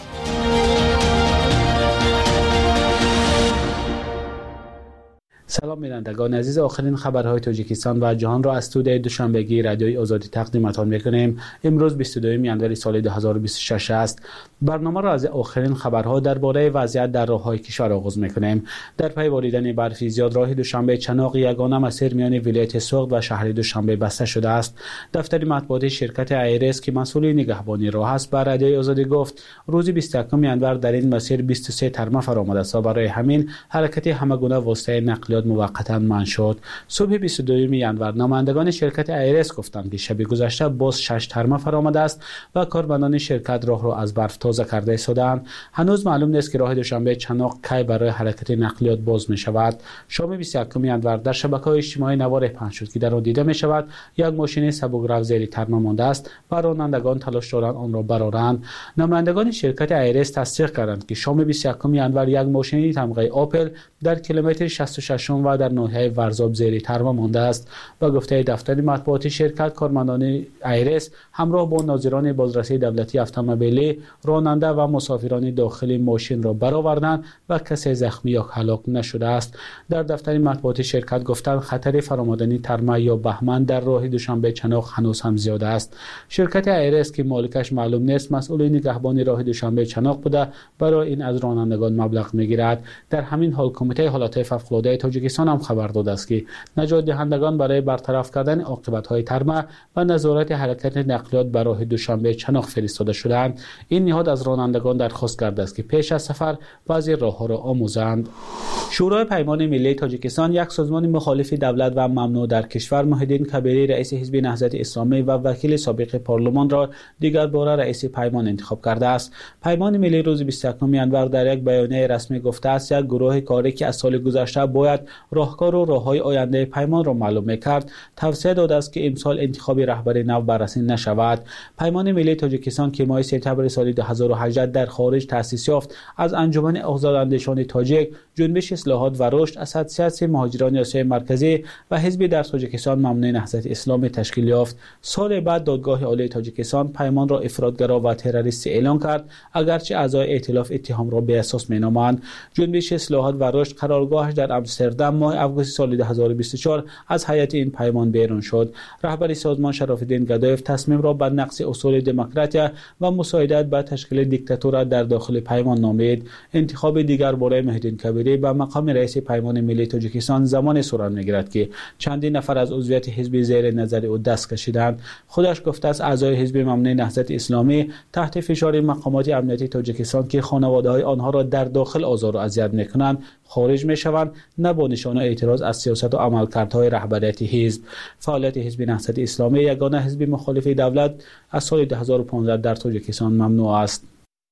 سلام بینندگان عزیز، آخرین خبرهای تاجیکستان و جهان را از استودیوی دوشنبگی رادیوی آزادی تقدیمتان میکنیم. امروز 22 ژانویه سال 2026 است. برنامه را از آخرین خبرها درباره وضعیت در راههای کشور آغاز میکنیم. در پی باریدن برف زیاد راه دوشنبه چناق یگانه مسیر میان ولایت سوخت و شهر دوشنبه بسته شده است. دفتر مطبوعاتی شرکت ایرس که مسئول نگهبانی راه است به رادیوی آزادی گفت روز 21 ژانویه در این مسیر 23 ترمه فرآمده است و برای همین حرکت همگونه واسطه نقلیات موقتا منع شد. صبح 22 ژانویه نمایندگان شرکت ایرس گفتند که شب گذشته باز 6 ترمه فرآمده است و کارمندان شرکت راه را از برف تازه کرده ایستادند. هنوز معلوم نیست که راه دوشنبه چناق کی برای حرکت نقلیات باز می شود. شام 21 ژانویه در شبکه‌های اجتماعی نوار پخش شد که در آن دیده می شود یک ماشین سبک‌رو زیر ترمه مانده است و رانندگان تلاش دارند آن را برآورند. نمایندگان شرکت ایرس تصدیق کردند که شام 21 ژانویه یک ماشین تمغه آپل در کیلومتر 66 و در ناحیه ورزاب زیر ترمه مانده است. و گفته دفتر مطبوعاتی شرکت کارمندان ایرس همراه با ناظران بازرسی دولتی اتومبیلی راننده و مسافران داخل ماشین را برآوردند و کسی زخمی یا هلاک نشده است. در دفتر مطبوعاتی شرکت گفتند خطر فرآمدن ترمه یا بهمن در راه دوشنبه چناق هنوز هم زیاد است. شرکت ایرس که مالکش معلوم نیست مسئول نگهبانی راه دوشنبه چناق بوده برای این از رانندگان مبلغ میگیرد. در همین حال کمیته حالات فوق‌العاده تاجیکستان هم خبر داده است که نجات دهندگان برای برطرف کردن عاقبت‌های ترمه و نظارت حرکت نقلیات بر راه دوشنبه چناق فرستاده شدند. این نهاد از رانندگان درخواست کرده است که پیش از سفر بعضی راه‌ها را آموزند. شورای پیمان ملی تاجیکستان یک سازمان مخالف دولت و ممنوع در کشور محیدین کبیری رئیس حزب نهضت اسلامی و وکیل سابق پارلمان را دیگر بار رئیس پیمان انتخاب کرده است. پیمان ملی روز 21 ژانویه در یک بیانیه رسمی گفته است یک گروه کاری که از سال گذشته باید راهکار و راههای آینده پیمان را معلوم می‌کرد توصیه داده است که امسال انتخاب رهبر نو بررسی نشود. پیمان ملی تاجیکستان که ماه سپتامبر سال 2018 در خارج تأسیس یافت از انجمن آزاداندیشان تاجیک، جنبش اصلاحات و رشد، اساتسیاسیون مهاجران آسیای مرکزی و حزب در تاجیکستان ممنوع نهضت اسلامی تشکیل یافت. سال بعد دادگاه عالی تاجیکستان پیمان را افراطگرا و تروریستی اعلام کرد اگرچه اعضای ائتلاف اتهام را به اساس مینامند. جنبش اصلاحات و رشد قرارگاهش در آمستردام ماه آگوست سال 2024 از هیئت این پیمان بیرون شد. رهبر سازمان شراف‌الدین گدایف تصمیم را به نقض اصول دموکراسی و مساعدت به تشکیل دیکتاتور در داخل پیمان نامید. انتخاب دیگر برای محیدین کبیری به مقام رئیس پیمان ملی تاجیکستان زمان صورت می‌گیرد که چندین نفر از عضویت حزب زیر نظر او دست کشیدند. خودش گفته است اعضای حزب ممنوع نهضت اسلامی تحت فشار مقامات امنیتی تاجیکستان که خانواده‌های آنها را در داخل آزار و اذیت می‌کنند خارج می‌شوند، نه با نشانه اعتراض از سیاست و عملکردهای رهبریت حزب. فعالیت حزب نهضت اسلامی یگانه حزب مخالف دولت از سال 2015 در تاجیکستان ممنوع است.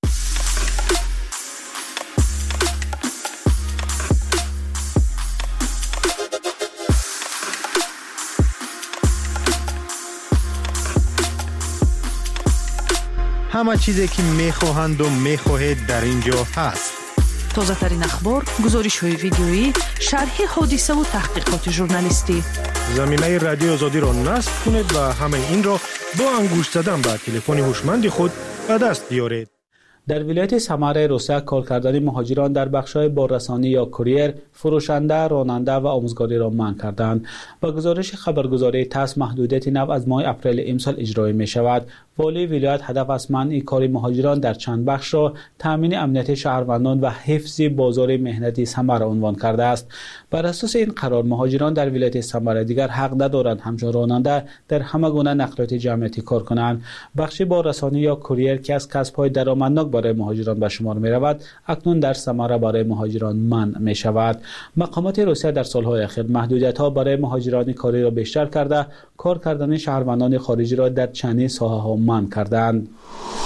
همه چیزی که میخواهند و میخواهید در اینجا هست. تازه ترین اخبار، گزارش های ویدیویی، شرح حادثه و تحقیقات ژورنالیستی. زمینه رادیو آزادی را نصب کنید و همه این را با انگشت زدن به تلفن هوشمند خود به دست بیارید. در ولایت سمر روسیه کار کردن مهاجران در بخش‌های باررسانی یا کوریر، فروشنده، راننده و آموزگاری را منع کردند. با گزارش خبرگزاری تاس محدودیت نو از ماه اپریل امسال اجرا می شود. والی ولایت هدف از منع کار مهاجران در چند بخش را تامین امنیت شهروندان و حفظ بازار مهنتی سمر عنوان کرده است. بر اساس این قرار مهاجران در ولایت سمر دیگر حق ندارند همچون راننده در همه گونه نقلیات جمعیتی کار کنند. بخش باررسانی یا کوریر که از کسب‌های درآمدناک برای مهاجران به شمار می رود، اکنون در سمر برای مهاجران منع می شود. مقامات روسیه در سالهای اخیر محدودیت‌ها برای مهاجران کاری را بیشتر کرده، کار کردن شهروندان خارجی را در چندین ساحه‌ها منع کردند.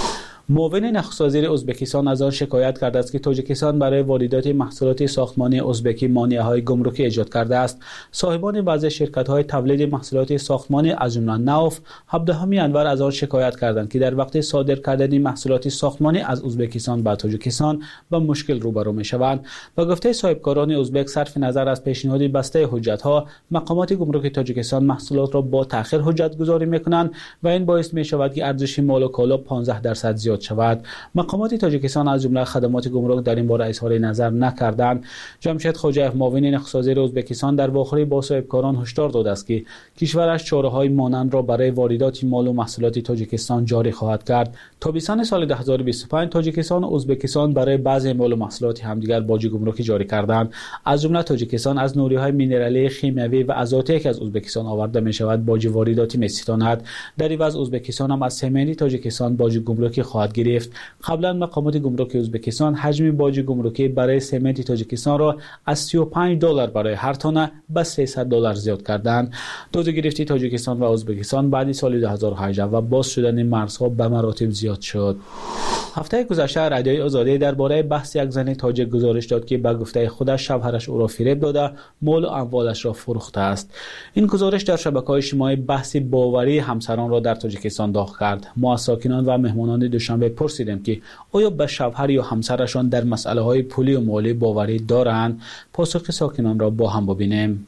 معاون نخست وزیر ازبکستان از آن شکایت کرده است که تاجیکستان برای واردات محصولات ساختمانی ازبکی مانع‌های گمرکی ایجاد کرده است. صاحبان بعضی شرکت‌های تولید محصولات ساختمانی از جمله ناف، عبدالحمید انور از آن شکایت کردند که در وقت صادر کردن محصولات ساختمانی از ازبکستان به تاجیکستان با مشکل روبرو می‌شوند. و گفته صاحبکاران ازبک صرف نظر از پیشنهاد بسته حجت‌ها، مقامات گمرک تاجیکستان محصولات را با تأخیر حجت گذاری می‌کنند و این باعث می‌شود که ارزش مال و کالا 15% زیاد شود. مقامات تاجیکستان از جمله خدمات گمرک در این باره اظهار نظر نکردند. جمشید خوجایف معاون نخست وزیر ازبکستان در واخری با صاحبکاران هشدار داده است که کشورش چاره‌های مانند را برای واردات مال و محصولات تاجیکستان جاری خواهد کرد. تابستان سال 2025 تاجیکستان و ازبکستان برای بعضی مال و محصولات همدیگر باج گمرکی جاری کردند. از جمله تاجیکستان از نوری‌های مینرالی، شیمیایی و آزاتی که از ازبکستان آورده می‌شود باج وارداتی می‌ستاند. در عوض ازبکستان هم از سمنی تاجیکستان باج گمرکی خواهد گرفت. قبلا مقامات گمرک ازبکستان حجم باج گمرکی برای سمنت تاجیکستان را از $35 برای هر تن به $300 زیاد کردند. دوز گرفتی تاجیکستان و ازبکستان بعد سال 2018 و باز شدن مرزها به مراتب زیاد شد. هفته گذشته رادیوی آزادی درباره بحث یک زن تاجیک گزارش داد که به گفته خودش شوهرش او را فریب داده مال و اموالش را فروخته است. این گزارش در شبکه‌های اجتماعی بحث باوری همسران را در تاجیکستان داغ کرد. ما از ساکنان و مهمانان دوشنبه پرسیدیم که آیا به شوهر یا همسرشان در مسئله‌های پولی و مالی باوری دارند؟ پاسخ ساکنان را با هم ببینیم.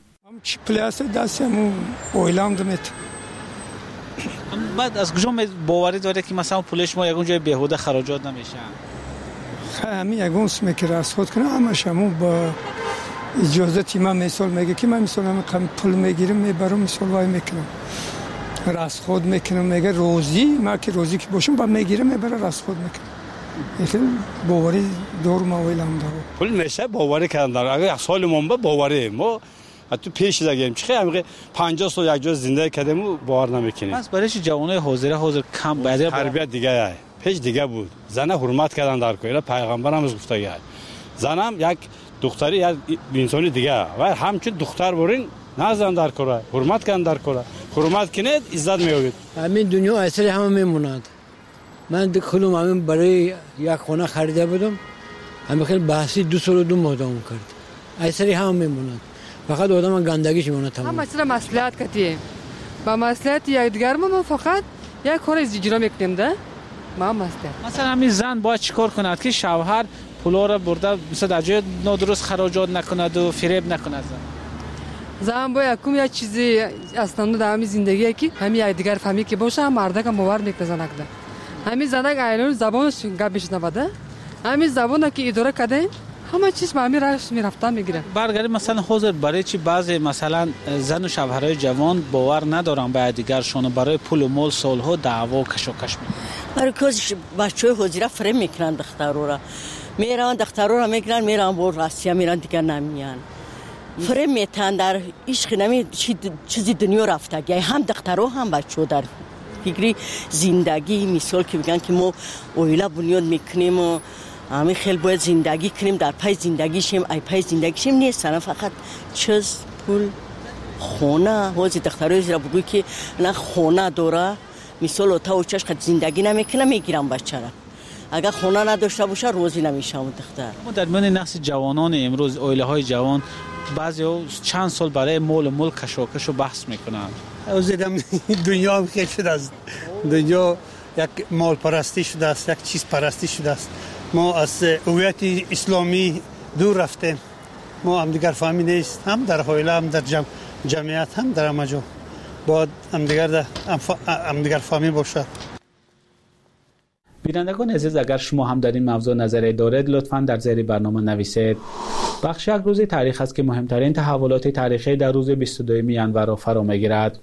بعد از کجا باوری داره که مثلا پولش ما یگون جای بیهوده خراجات نمیشه؟ همین یگون میگه رصد کنه همش همون با اجازه من مثال میگه که من مثلا من پول میگیرم میبرم مثال وای میکنم رصد میکنم میگه روزی ما که روزی که باشم با میگیرم میبره رصد میکنم. خیلی باوری دور ما ویلم داره پول میشه باوری کردن اگه یک سال منبه باوری ما حتی پیش زدیم چه همه 50 سال یک جا زنده کردیم و باور نمیکنیم. بس برای چه جوانای حاضر کم بعد تربیت دیگه پیش دیگه بود. زن حرمت کردن در کویلا پیغمبر هم گفته گفت زنم یک دختری یک انسانی دیگه و همچون دختر برین نزن در کوره حرمت کردن در کوره حرمت کنید عزت میابید. همین دنیا اصلی همه میموند. من دکلم همین برای یک خانه خریده بودم همین خیلی بحثی 2 سال و 2 ماه دوام کرد. اصلی همه میموند. فقط آدم گندگیش میمونه تمام. هم مثلا مصلحت کردیم. با مصلحت یک دیگر ما فقط یک کار اجرا میکنیم ده. ما مصلحت. مثلا همین زن باید چیکار کند که شوهر پولا را برده مثلا در جای نادرست خراجات نکند و فریب نکند؟ زن باید یک چیزی اصلا در همین زندگی که همین یک دیگر فهمی که باشه مرد که باور میکنه نکده. همین زن که اینا زبانش گپ بشنوده. همین زبان که اداره کرده همه چیز با همین راهش میرفتن میگیره. برگردیم مثلا حاضر برای چی بعضی مثلا زن و شوهرای جوان باور ندارن به دیگرشون برای پول و مال سالها دعوا و کشاکش میکنن. برای که بچهای حاضر فرم میکنن دخترها را. میرن دخترها را میگیرن میرن با راسیا میرن دیگه نمیان. فرم میتن در عشق نمی چیزی دنیا رفته. هم دخترها هم بچه‌ها در فکری زندگی مثال که میگن که ما اویلا بنیاد میکنیم و همه خیلی باید زندگی کنیم در پای زندگیشیم ای پای زندگیشیم نیستن فقط چیز پول خونه حوضی دخترهای زیرا بگوی که نه خونه داره مثال اوتا و چشق زندگی نمیکنه میگیرم بچه را اگر خونه نداشته باشه روزی نمیشه اون دختر. ما در میان نسل جوانان امروز اویله های جوان بعضی چند سال برای مال و ملک کشاکش و بحث میکنن. اوزیدم دنیا هم خیلی شده است. دنیا یک مال پرستی شده است یک چیز پرستی شده است. ما از هویت اسلامی دور رفتیم. ما هم دیگر فهمی نیست هم در حویله هم در جمعیت هم در همه جا باید هم دیگر فهمی باشد. بینندگان عزیز اگر شما هم در این موضوع نظری دارید لطفاً در زیر برنامه نویسید. بخش یک روز تاریخ است که مهمترین تحولات تاریخی در روز 22 ژانویه را فرا می‌گیرد.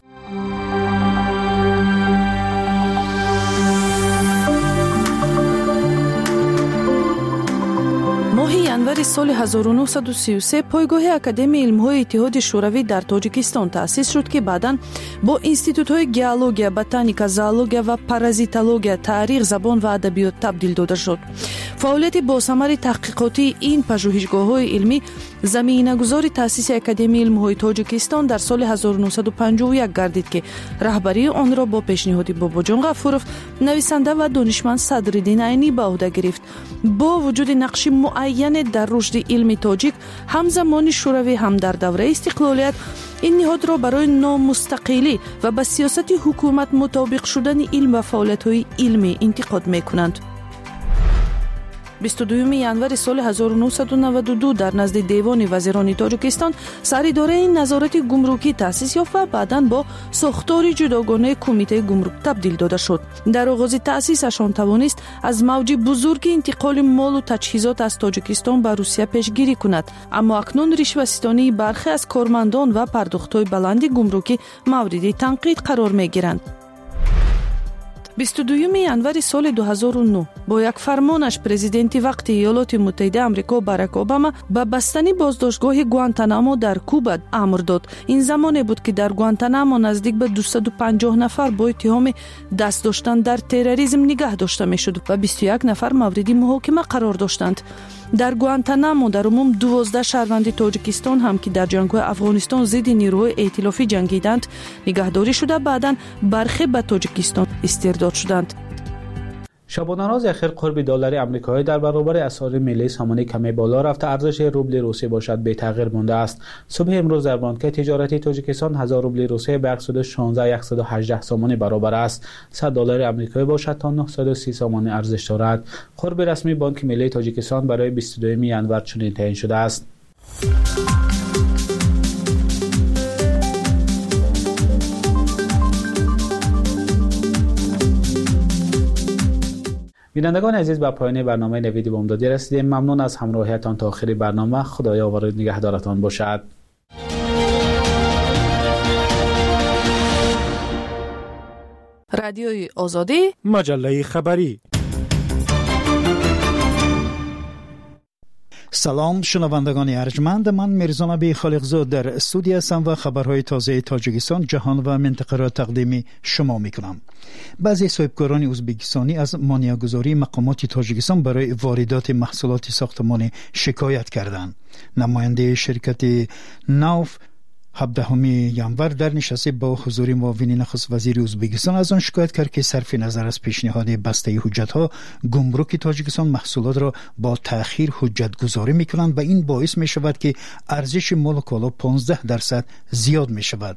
ماه ماه ینور سال 1933 پایگاه اکادمی علم‌های اتحاد شوروی در تاجیکستان تأسیس شد که بعداً با انستیتوت‌های گئولوژیا، بوتانیکا، زوولوژیا و پارازیتولوژیا، تاریخ، زبان و ادبیات تبدیل داده شد. فعالیت باثمر تحقیقاتی این پژوهشگاه‌های علمی زمینه‌گذار تأسیس اکادمی علم‌های تاجیکستان در سال 1951 گردید که رهبری آن را با پیشنهاد باباجان غفورов نویسنده و دانشمند صدرالدین عینی به عهده گرفت. با وجود نقش معین در رشد علمی تاجیک، هم زمان شوروی هم در دوره استقلالیت این نهاد را برای نامستقلی و به سیاست حکومت مطابق شدن علم و فعالیت‌های علمی انتقاد می‌کنند. 22 ینور سال 1992 در نزد دیوان وزیران تاجیکستان سراداره نظارت گمرکی تأسیس یافت و بعداً با ساختار جداگانه کمیته گمرک تبدیل داده شد. در آغاز تأسیسشان توانست از موج بزرگ انتقال مال و تجهیزات از تاجیکستان به روسیه پیشگیری کند، اما اکنون رشوه‌ستانی برخی از کارمندان و پرداخت‌های بلند گمرکی مورد تنقید قرار می‌گیرند. 22 ینور سال 2009 با یک فرمانش پرزیدنت وقت ایالات متحده آمریکا باراک اوباما به بستنی بازداشتگاه گوانتانامو در کوبا امر داد. این زمانی بود که در گوانتانامو نزدیک به 250 نفر با اتهام دست داشتن در تروریسم نگه داشته میشد و 21 نفر مورد محاکمه قرار داشتند. در گوانتانامو در عموم 12 شهروند تاجیکستان هم که در جنگ افغانستان ضد نیروهای ائتلافی جنگیدند نگهداری شده، بعداً برخی به تاجیکستان استرداد شدند. شبانه روز اخیر قرب دلار آمریکایی در برابر اسعار ملی سامانه کمی بالا رفته، ارزش روبل روسیه باشد به تغییر مانده است. صبح امروز در بانک تجارتی تاجیکستان 1000 روبل روسیه به 116,118 سامانه برابر است. 100 دلار آمریکایی باشد تا 930 سامانه ارزش دارد. قرب رسمی بانک ملی تاجیکستان برای 22 ینور چنین تعیین شده است. بینندگان عزیز، به پایان برنامه نوید بامدادی رسیدیم. ممنون از همراهیتان تا آخر برنامه. خدایا نگهدارتان باشد. رادیوی آزادی، مجله خبری. سلام شنوندگان ارجمند، من میرزا نبی خالقزاد در استودیو هستم و خبرهای تازه تاجیکستان، جهان و منطقه را تقدیم شما میکنم. بعضی صاحبکاران ازبکستانی از مانع‌گذاری مقامات تاجیکستان برای واردات محصولات ساختمانی شکایت کردند. نماینده شرکت ناف 17 ینور در نشست با حضور معاون نخست وزیر ازبکستان از آن شکایت کرد که صرف نظر از پیشنهاد بسته حجت‌ها گمرک تاجیکستان محصولات را با تأخیر حجت گذاری می‌کنند و این باعث می‌شود که ارزش مال و کالا 15% زیاد می‌شود.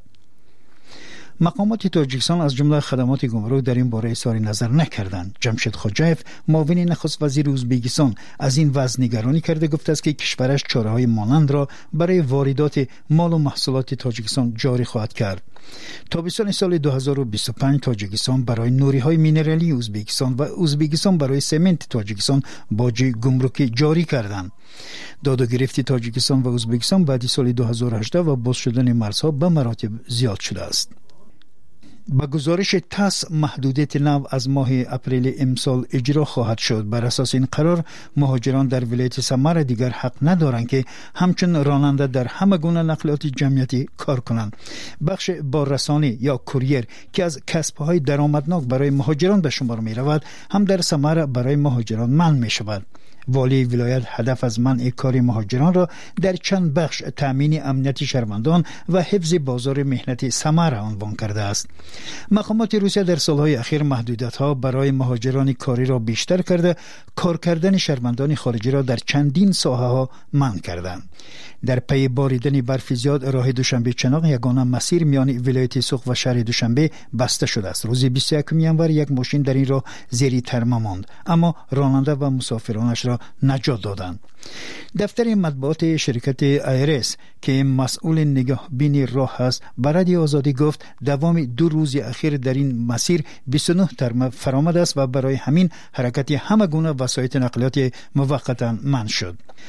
مقامات تاجیکستان از جمله خدمات گمرک در این باره اظهار نظر نکردند. جمشید خوجایف معاون نخست وزیر ازبکستان از این وضع نگرانی کرده، گفته است که کشورش چاره‌های مانند را برای واردات مال و محصولات تاجیکستان جاری خواهد کرد. تابستان سال 2025 تاجیکستان برای نوری‌های مینرالی ازبکستان و ازبکستان برای سمنت تاجیکستان باج گمرکی جاری کردند. داد و گرفت تاجیکستان و ازبکستان بعد سال 2018 و باز شدن مرزها به مراتب زیاد شده است. با گزارش تاس محدودیت نو از ماه اپریل امسال اجرا خواهد شد. بر اساس این قرار مهاجران در ولایت سمر دیگر حق ندارند که همچون راننده در همه گونه نقلیات جمعیتی کار کنند. بخش باررسانی یا کوریر که از کسب‌های درآمدناک برای مهاجران به شمار می رود هم در سمر برای مهاجران منع می شود. والی ولایت هدف از منع کار مهاجران را در چند بخش تامین امنیت شهروندان و حفظ بازار مهنتی سمر عنوان کرده است. مقامات روسیه در سالهای اخیر محدودیت‌ها برای مهاجران کاری را بیشتر کرده، کار کردن شهروندان خارجی را در چندین ساحه‌ها منع کردند. در پی باریدن برف زیاد راه دوشنبه چناق یگانه مسیر میان ولایت سوق و شهر دوشنبه بسته شده است. روز 21 ینور یک ماشین در این راه زیر ترمه ماند، اما راننده و مسافرانش را نجات دادند. دفتر مطبوعات شرکت ایرس که مسئول نگهبانی راه است به رادیو آزادی گفت دوام 2 روز اخیر در این مسیر 29 ترمه فرآمد است و برای همین حرکت همه گونه وسایط نقلیاتی موقتا منع شد.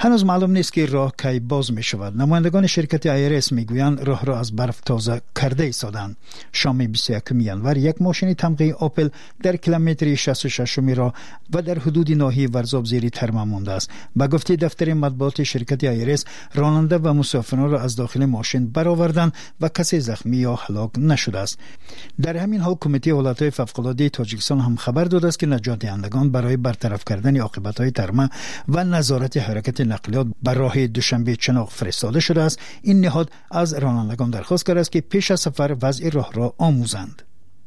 هنوز معلوم نیست که راه کی باز می شود. نمایندگان شرکت ایرس میگویند راه را از برف تازه کرده ایستادند. شام 21 ینور یک ماشین تمغه اپل در کیلومتر 66 راه و در حدود ناحیه ورزاب زیر ترمیم مانده است. به گفته دفتر مطبوعات شرکت ایرس، راننده و مسافران را از داخل ماشین برآوردند و کسی زخمی یا هلاک نشده است. در همین حال کمیته حالتهای فوق‌العاده تاجیکستان هم خبر داده است که نجات دهندگان برای برطرف کردن عاقبت‌های ترمیم و نظارت حرکت نقلیات بر راه دوشنبه چناق فرستاده شده است. این نهاد از رانندگان درخواست کرده است که پیش از سفر وضع راه را آموزند.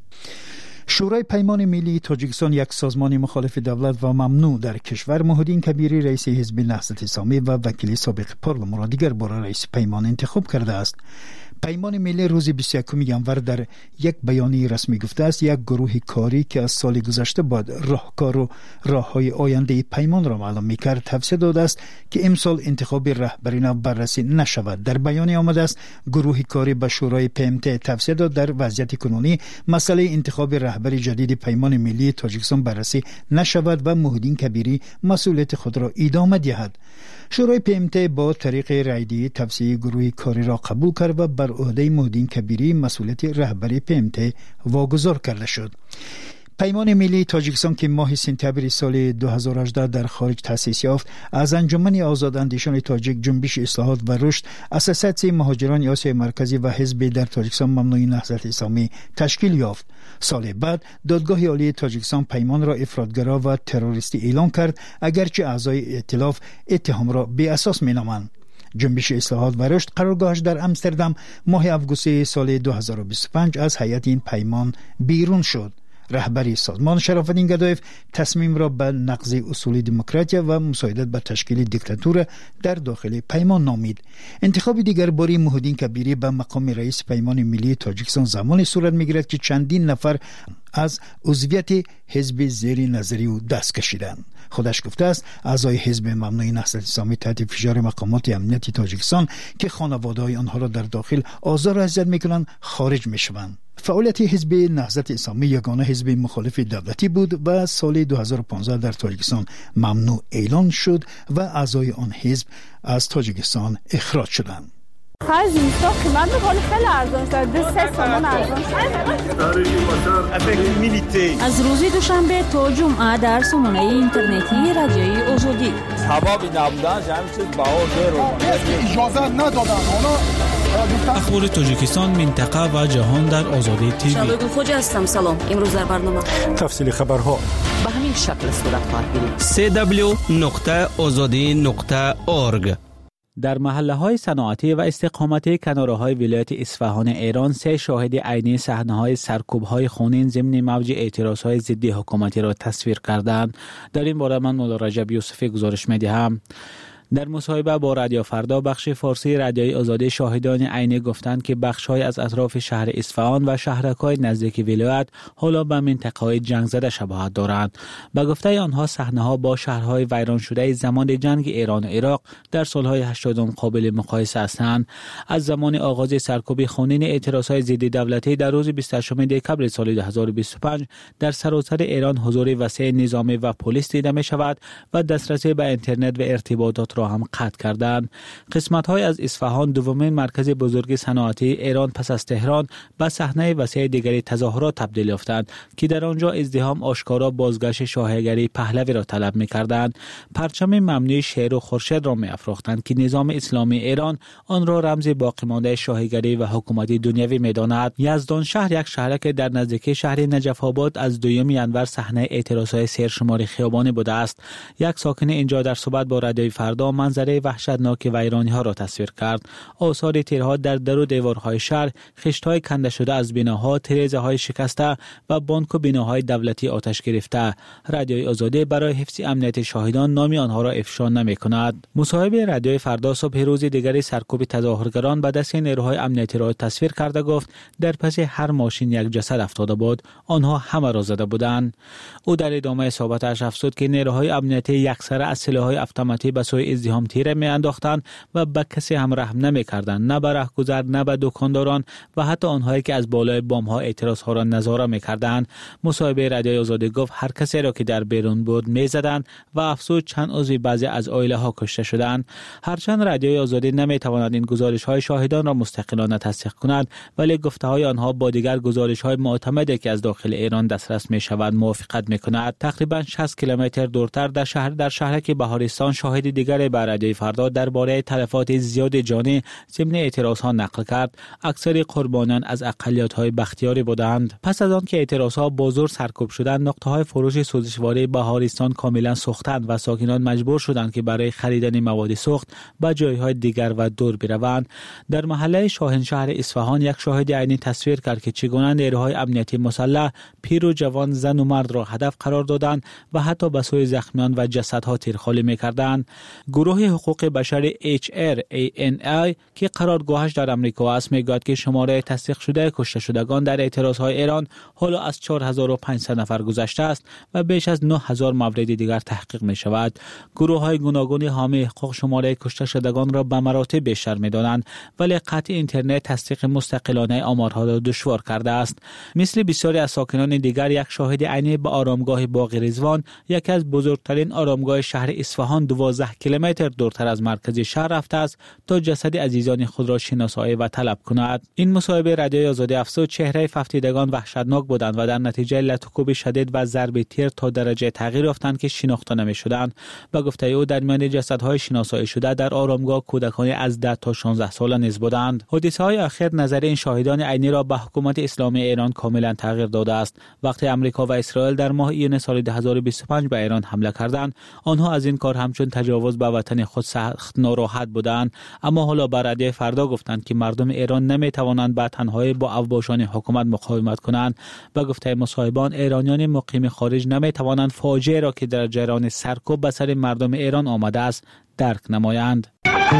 شورای پیمان ملی تاجیکستان، یک سازمان مخالف دولت و ممنوع در کشور، محمدین کبیری رئیس حزب نهضت اسلامی و وکیل سابق پارلمان را دیگر بار رئیس پیمان انتخاب کرده است. پیمان ملی روز 21 ینور در یک بیانیه رسمی گفته است یک گروه کاری که از سال گذشته بعد راهکار و راههای آینده پیمان را معلوم می‌کرد توصیه داده است که امسال انتخاب رهبری نو بررسی نشود. در بیانیه آمده است گروه کاری به شورای PMT توصیه داد در وضعیت کنونی مسئله انتخاب رهبری جدید پیمان ملی تاجیکستان بررسی نشود و محمدین کبیری مسئولیت خود را ادامه دهد. شورای PMT با طریق رایدی توصیه گروه کاری را قبول کرد و بر عهده محمدین کبیری مسئولیت رهبری PMT واگذار کرده شد. پیمان ملی تاجیکستان که ماه سپتامبر سال 2018 در خارج تأسیس یافت، از انجمن آزاداندیشان تاجیک، جنبش اصلاحات و رشد، اساسیاسیون مهاجران آسیای مرکزی و حزب در تاجیکستان ممنوع نهضت اسلامی تشکیل یافت. سال بعد دادگاه عالی تاجیکستان پیمان را افراطگرا و تروریستی اعلام کرد، اگرچه اعضای ائتلاف اتهام را بی اساس مینامند. جنبش اصلاحات و رشد قرارگاهش در امستردام ماه آگوست سال 2025 از هیئت این پیمان بیرون شد. رهبری سازمان شراف‌الدین گدایف تصمیم را به نقض اصول دموکراتیا و مساعدت به تشکیل دیکتاتور در داخل پیمان نامید. انتخاب دیگر باری محمدین کبیری به مقام رئیس پیمان ملی تاجیکستان زمان صورت می‌گیرد که چندین نفر از عضویت حزب زیر نظری او دست کشیدند. خودش گفته است اعضای حزب ممنوع نهضت اسلامی تحت فشار مقامات امنیتی تاجیکستان که خانواده‌های آنها را در داخل آزار و اذیت می‌کنند خارج می‌شوند. فعالیت حزب نهضت اسلامی یگانه حزب مخالف دولتی بود و سال 2015 در تاجیکستان ممنوع اعلان شد و اعضای آن حزب از تاجیکستان اخراج شدند. خرج اینستا قیمت می‌کنه خیلی ارزان است. 2 تومان ارزان است. از روز دوشنبه تا جمعه در سامانه اینترنتی رادیوی آزادی. سبب نبودن همین چیز اجازه ندادن. اخبار تاجیکستان، منطقه و جهان در آزادی تیوی. شادو خوج هستم. سلام. امروز در برنامه تفصیل خبرها به همین شکل صورت خواهد گرفت. www.azadi.org. در محله‌های صنعتی و استقامتی کناره‌های ولایت اصفهان ایران 3 شاهد عینی صحنه‌های سرکوب‌های خونین ضمن موج اعتراض‌های ضد حکومتی را تصویر کردند. در این باره من مولا رجب یوسفی گزارش می‌دهم. در مصاحبه با رادیو فردا بخش فارسی رادیوی آزادی شاهدان عینی گفتند که بخش‌های از اطراف شهر اصفهان و شهرک‌های نزدیک ولایت حالا به منطقه‌های جنگ زده شباهت دارند. به گفته آنها صحنه‌ها با شهرهای ویران شده زمان جنگ ایران و عراق در سال‌های 80 قابل مقایسه هستند. از زمان آغاز سرکوب خونین اعتراض‌های ضد دولتی در روز 28 دکمبر سال 2025 در سراسر ایران حضور وسیع نظامی و پلیس دیده می‌شود و دسترسی به اینترنت و ارتباطات را هم قطع کردند. قسمت‌های از اصفهان، دومین مرکز بزرگ صنعتی ایران پس از تهران، به صحنه وسیع دیگری تظاهرات تبدیل یافتند که در آنجا ازدحام آشکارا بازگشت شاهگری پهلوی را طلب می‌کردند. پرچم ممنوع شیر و خورشید را می‌افروختند که نظام اسلامی ایران آن را رمز باقی‌مانده شاهگری و حکومت دنیوی می‌داند. یزدان شهر، یک شهر که در نزدیکی شهر نجف آباد از 2 ینور صحنه اعتراض‌های سرشمار خیابانی بوده است. یک ساکن اینجا در صحبت با رادیوی فردا منظره وحشتناک ویرانی‌ها را تصویر کرد. آثار تیرها در در و دیوارهای شهر، خشت‌های کنده شده از بناها، تریزه‌های شکسته و بانک و بناهای دولتی آتش گرفته. رادیوی آزادی برای حفظ امنیت شاهدان نام آنها را افشا نمی‌کند. مصاحبه رادیوی فردا صبح روز دیگری سرکوب تظاهرگران به دست نیروهای امنیتی را تصویر کرده گفت در پس هر ماشین یک جسد افتاده بود. آنها همه را زده بودند. او در ادامه صحبتش افزود که نیروهای امنیتی یکسره از سلاح‌های اتوماتیک به سوی ازدحام تیره میانداختند و به کسی هم رحم نمیکردند، نه به رهگذر نه به دکانداران و حتی آنهایی که از بالای بام‌ها اعتراض‌ها را نظاره میکردند. مصاحبه رادیوی آزادی گفت هر کسی را که در بیرون بود میزدند و افزود چند عضو بعضی از عائله‌ها کشته شدند. هرچند رادیوی آزادی نمیتواند این گزارش‌های شاهدان را مستقلانه تصدیق کند، ولی گفته‌های آنها با دیگر گزارش‌های معتمدی که از داخل ایران دسترس می‌شود موافقت می‌کند. تقریباً 60 کیلومتر دورتر در شهرک بهارستان شاهد دیگری به رادیوی فردا درباره تلفات زیاد جانی ضمن اعتراض‌ها نقل کرد. اکثر قربانیان از اقلیت‌های بختیاری بودند. پس از آن که اعتراض‌ها با زور سرکوب شدند، نقطه‌های فروش سوزشواره بهارستان کاملا سوختند و ساکنان مجبور شدند که برای خریدن مواد سوخت به جایهای دیگر و دور بروند. در محله شاهنشهر اصفهان یک شاهد عینی تصویر کرد که چگونه نیروهای امنیتی مسلح پیر و جوان، زن و مرد را هدف قرار دادند و حتی به سوی زخمیان و جسدها تیرخوالی می‌کردند. گروه حقوق بشر HRANI که قرارگاهش در امریکا است میگوید که شماره تصدیق شده کشته شدگان در اعتراضهای ایران حالا از 4500 نفر گذشته است و بیش از 9000 مورد دیگر تحقیق می شود. گروه‌های گوناگون حامی حقوق شماره کشته شدگان را به مراتب بیشتر می‌دانند، ولی قطع اینترنت تصدیق مستقلانه آمارها را دشوار کرده است. مثل بسیاری از ساکنان دیگر، یک شاهد عینی به آرامگاه باغ رضوان، یکی از بزرگترین آرامگاه شهر اصفهان، 12 کیلومتر دورتر از مرکز شهر رفته است تا جسد عزیزان خود را شناسایی و طلب کند. این مصاحبه رادیوی آزادی افزود چهره ففتیدگان وحشتناک بودند و در نتیجه لطخوب شدید و ضرب تیر تا درجه تغییر یافتند که شناخته نمی‌شدند. به گفته او در میان جسدهای شناسایی شده در آرامگاه کودکان از 10 تا 16 ساله نیز بودند. حادثه‌های اخیر نظر این شاهدان عینی را به حکومت اسلامی ایران کاملا تغییر داده است. وقتی امریکا و اسرائیل در ماه ایون سال 2025 به ایران حمله کردند، آنها از این کار همچون تجاوز به وطن خود سخت ناراحت بودند، اما حالا بر رادیوی فردا گفتند که مردم ایران نمی‌توانند به تنهایی با افباشان حکومت مقاومت کنند. به گفته مصاحبان، ایرانیان مقیم خارج نمی‌توانند فاجعه را که در جریان سرکوب به سر مردم ایران آمده است درک نمایند.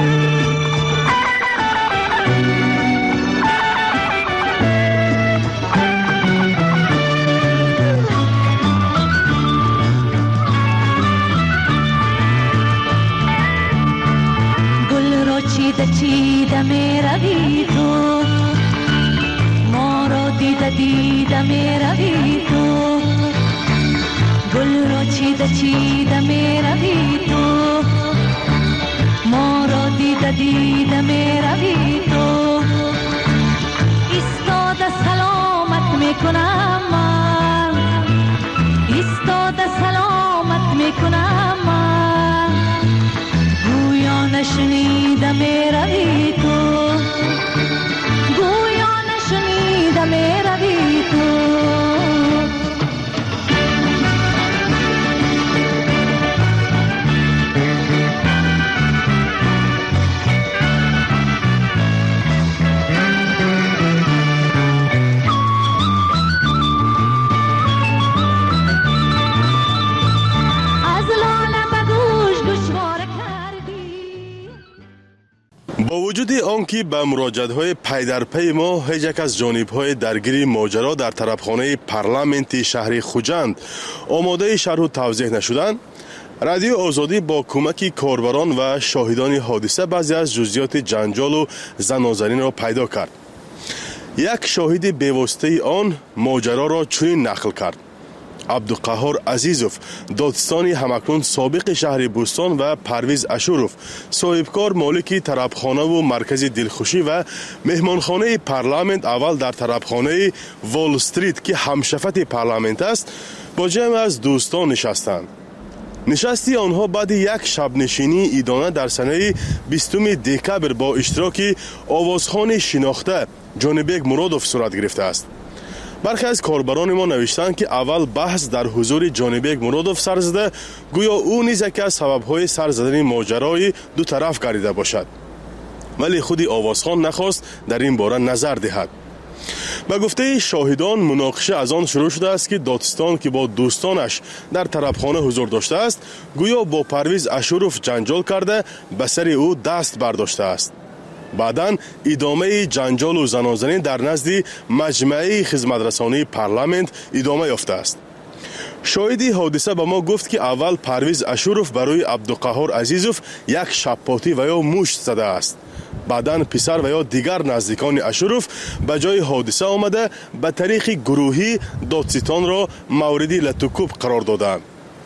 چیده می روی تو، ما را دیده می روی تو، گل را چیده می روی تو، ما را دیده می روی تو. ایستاده سلامت می کنم من، ایستاده سلامت می کنم من، گویا نشنیده می روی تو، گویا نشنیده می روی تو. با وجود آنکه به مراجعه‌های پی در پی ما هیچ یک از جانب‌های درگیر ماجرا در طرفخانه پارلمانت شهر خوجند آماده شرح و توضیح نشدند، رادیو آزادی با کمک کاربران و شاهدان حادثه بعضی از جزئیات جنجال و زنازنی را پیدا کرد. یک شاهد بی‌واسطه آن ماجرا را چنین نقل کرد: عبدالقهار عزیزوف، دادستانی همکنون سابق شهر بوستان، و پرویز اشوروف، صاحبکار مالک طربخانه و مرکز دلخوشی و مهمانخانه پارلمانت، اول در طربخانه وال استریت که همشفت پارلمانت است، با جمع از دوستان نشستند. نشستی آنها بعد یک شب نشینی ایدانه در سنه 20 دکبر با اشتراک آوازخوان شناخته جانبیک مرادوف صورت گرفته است. برخی از کاربران ما نوشتند که اول بحث در حضور جانبیک مرادوف سر زده، گویا او نیز یکی از سبب‌های سر زدن ماجرای دو طرف گردیده باشد، ولی خودی آوازخوان نخواست در این باره نظر دهد. به گفته شاهدان، مناقشه از آن شروع شده است که دادستان که با دوستانش در طربخانه حضور داشته است، گویا با پرویز اشوروف جنجال کرده به سر او دست برداشته است. بعداً ادامه جنجال و زنازنی در نزد مجمع خدمترسانی پارلمانت ادامه یافته است. شاهدی حادثه به ما گفت که اول پرویز اشورов برای عبدالقهار عزیزов یک شبپاتی و یا مشت زده است. بعداً پسر و یا دیگر نزدیکان اشورов به جای حادثه آمده به طریق گروهی دادستان را مورد لطوکوب قرار دادند.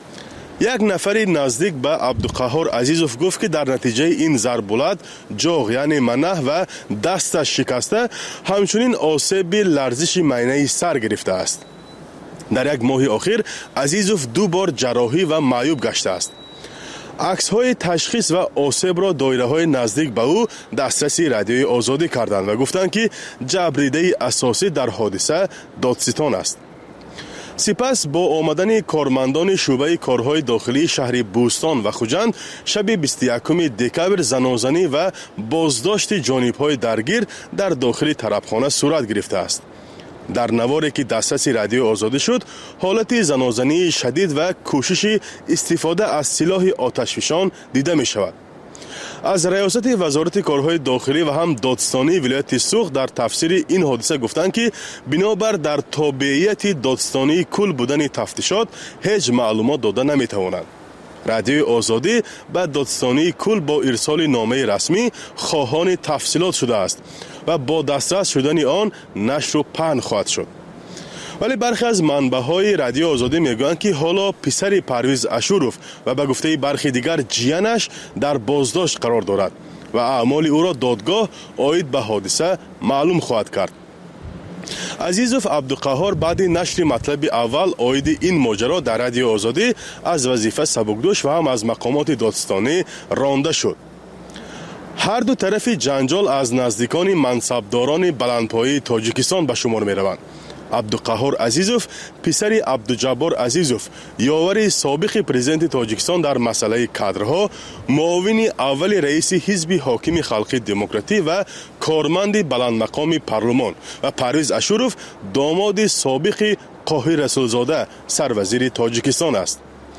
یک نفری نزدیک به عبدالقهار عزیزов گفت که در نتیجه این ضربولت جاغ یعنی منه و دستش شکسته، همچنین آسیب لرزش معینه سر گرفته است. در یک ماه اخیر عزیزов 2 بار جراحی و معیوب گشته است. عکس های تشخیص و آسیب را دایره های نزدیک به او دسترسی رادیوی آزادی کردند و گفتند که جبریده اساسی در حادثه دادستان است. سپس با آمدن کارمندان شعبه کارهای داخلی شهر بوستان و خوجند شب 21 دکبر زنازنی و بازداشت جانب‌های درگیر در داخل طربخانه صورت گرفته است. در نواری که دسترسی رادیو آزادی شد، حالت زنازنی شدید و کوشش استفاده از سلاح آتشفشان دیده می شود. از ریاست وزارت کارهای داخلی و هم دادستانی ولایت سوخت در تفسیر این حادثه گفتند که بنابر در تابعیت دادستانی کل بودن تفتیشات هیچ معلومات داده نمی توانند. رادیو آزادی به دادستانی کل با ارسال نامه رسمی خواهان تفصیلات شده است و با دسترس شدن آن نشر و پهن خواهد شد. ولی برخی از منبع‌های رادیو آزادی میگویند که حالا پسر پرویز اشورov و به گفته برخی دیگر جیانش در بازداشت قرار دارد و اعمال او را دادگاه عاید به حادثه معلوم خواهد کرد. عزیزov عبدالقهار بعد نشر مطلب اول عاید این ماجرا در رادیو آزادی از وظیفه سبکدوش و هم از مقامات دادستانی رانده شد. هر دو طرف جنجال از نزدیکان منصبداران بلندپایه تاجیکستان به شمار می روند. عبدالقهار عزیزov پسر عبدالجبار عزیزov یاور سابق پرزیدنت تاجیکستان در مسئله کادرها، معاون اول رئیس حزب حاکم خلقی دموکراتی و کارمند بلند مقام پارلمان و پرویز اشورov داماد سابق قاهر رسولزاده سروزیر تاجیکستان است.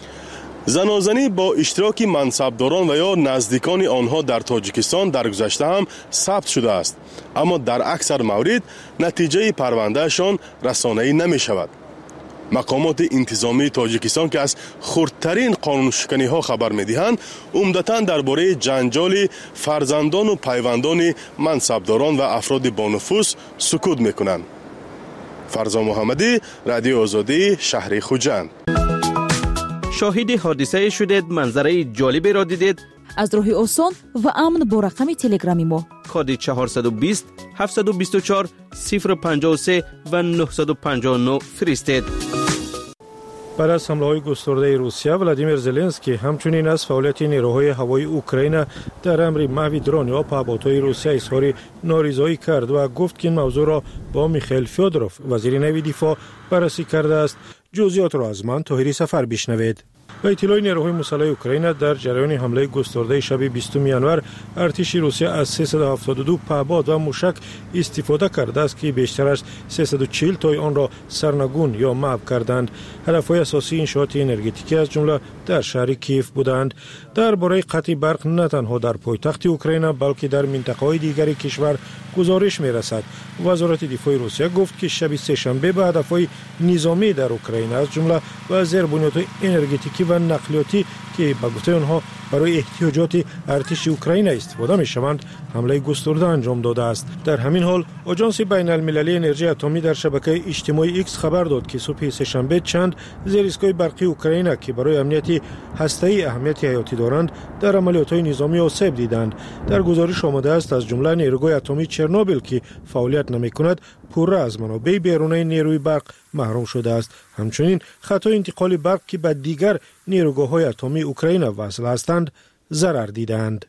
زنازنی با اشتراک منصبداران و یا نزدیکان آنها در تاجیکستان در گذشته هم ثبت شده است، اما در اکثر موارد نتیجه پروندهشان رسانه‌ای نمی شود. مقامات انتظامی تاجیکستان که از خردترین قانون شکنی ها خبر می دهند، عمدتاً درباره جنجال فرزندان و پیوندان منصبداران و افراد با نفوذ سکوت می کنند. فرزا محمدی، رادیو آزادی، شهر خوجند. شاهد حادثه شدید، منظره جالبی را دیدید؟ از راه آسان و امن با رقم تلگرامی ما کد 420 724 053 و 959 فرستید. بعد از حمله‌های گسترده روسیه، ولادیمیر زلنسکی همچنین از فعالیت نیروهای هوایی اوکراین در امر محو درون‌ها په ابعادهای روسیه اظهار نارضایی کرد و گفت که این موضوع را با میخائیل فیودروف وزیر نوی دفاع بررسی کرده است. جزئیات را از من طاهری سفر بشنوید. به اطلاع نیروهای مسلح اوکراین در جریان حمله گسترده شب 20 ژانویه ارتش روسیه از 372 پهپاد و موشک استفاده کرده است که بیشتر از 340 تای آن را سرنگون یا محو کردند. هدف‌های اساسی انشاءات انرژتیکی از جمله در شهر کیف بودند. درباره قطع برق نه تنها در پایتخت اوکراین بلکه در منطقه‌های دیگر کشور گزارش می‌رسد. وزارت دفاع روسیه گفت که شب سه‌شنبه به هدف‌های نظامی در اوکراین از جمله وزیر بنیادهای انرژتیکی و نقلیاتی که به گفته آنها برای احتیاجات ارتش اوکراین استفاده می‌شوند حمله گسترده انجام داده است. در همین حال آژانس بین‌المللی انرژی اتمی در شبکه اجتماعی ایکس خبر داد که صبح سه‌شنبه چند زیرایستگاه برقی اوکراین که برای امنیت هسته‌ای اهمیت حیاتی دارند در عملیات‌های نظامی آسیب دیدند. در گزارش آمده است از جمله نیروگاه اتمی چرنوبیل که فعالیت نمی‌کند پوره از منابع بیرونی نیروی برق محروم شده است. همچنین خطای انتقال برق که به دیگر نیروگاه‌های اتمی اوکراین وصل هستند ضرر دیدند.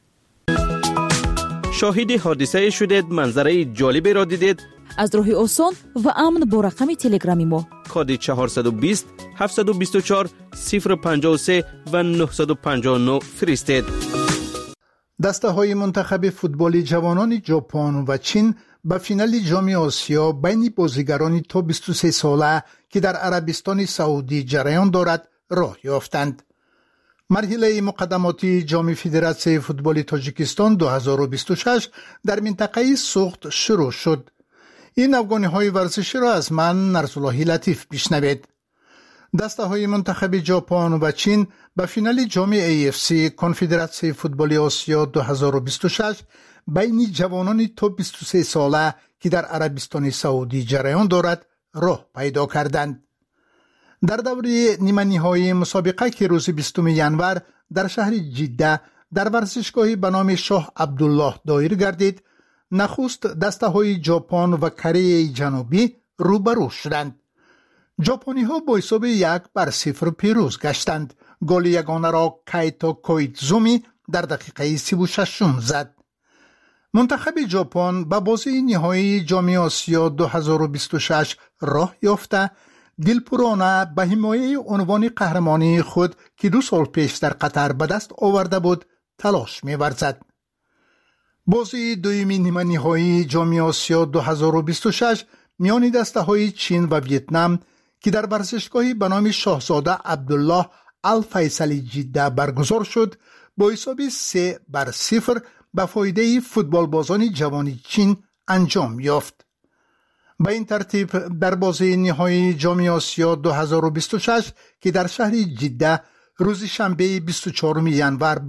شاهد حادثه شدید، منظره جالبی را دیدید؟ از راه آسان و امن با رقم تلگرامی ما کد 420 724 053 و 959 فرستید. دسته های منتخب فوتبال جوانان ژاپن و چین به فینال جام آسیا بین بازیگران تا 23 ساله که در عربستان سعودی جریان دارد راه یافتند. مرحله مقدماتی جام فدراسیون فوتبال تاجیکستان 2026 در منطقه سوخت شروع شد. این افغانی های ورزشی را از من نرسالله لطیف بشنوید. دسته‌های منتخب ژاپن و چین به فینال جام AFC کنفدراسیون فوتبال آسیا 2026 بین جوانان تا 23 ساله که در عربستان سعودی جریان دارد راه پیدا کردند. در دوره نیمه نهایی مسابقه که روز 20 ژانویه در شهر جده در ورزشگاهی به نام شاه عبدالله دایر گردید، نخست دسته‌های ژاپن و کره جنوبی روبرو شدند. ژاپنی ها با حساب 1-0 پیروز گشتند. گل یگانه را کایتو کویتزومی در دقیقه 36 زد. منتخب ژاپن به بازی نهایی جام آسیا 2026 راه یافته، دلپرانه به حمایه عنوان قهرمانی خود که 2 سال پیش در قطر به دست آورده بود تلاش می‌ورزد. بازی دومی نیمه نهایی جام آسیا 2026 میان دسته‌های چین و ویتنام که در ورزشگاهی به نام شاهزاده عبدالله الفیصلی جده برگزار شد با حساب 3-0 به فایده فوتبال بازان جوان چین انجام یافت. به این ترتیب در بازی نهایی جام آسیا 2026 که در شهر جده روز شنبه 24 ژانویه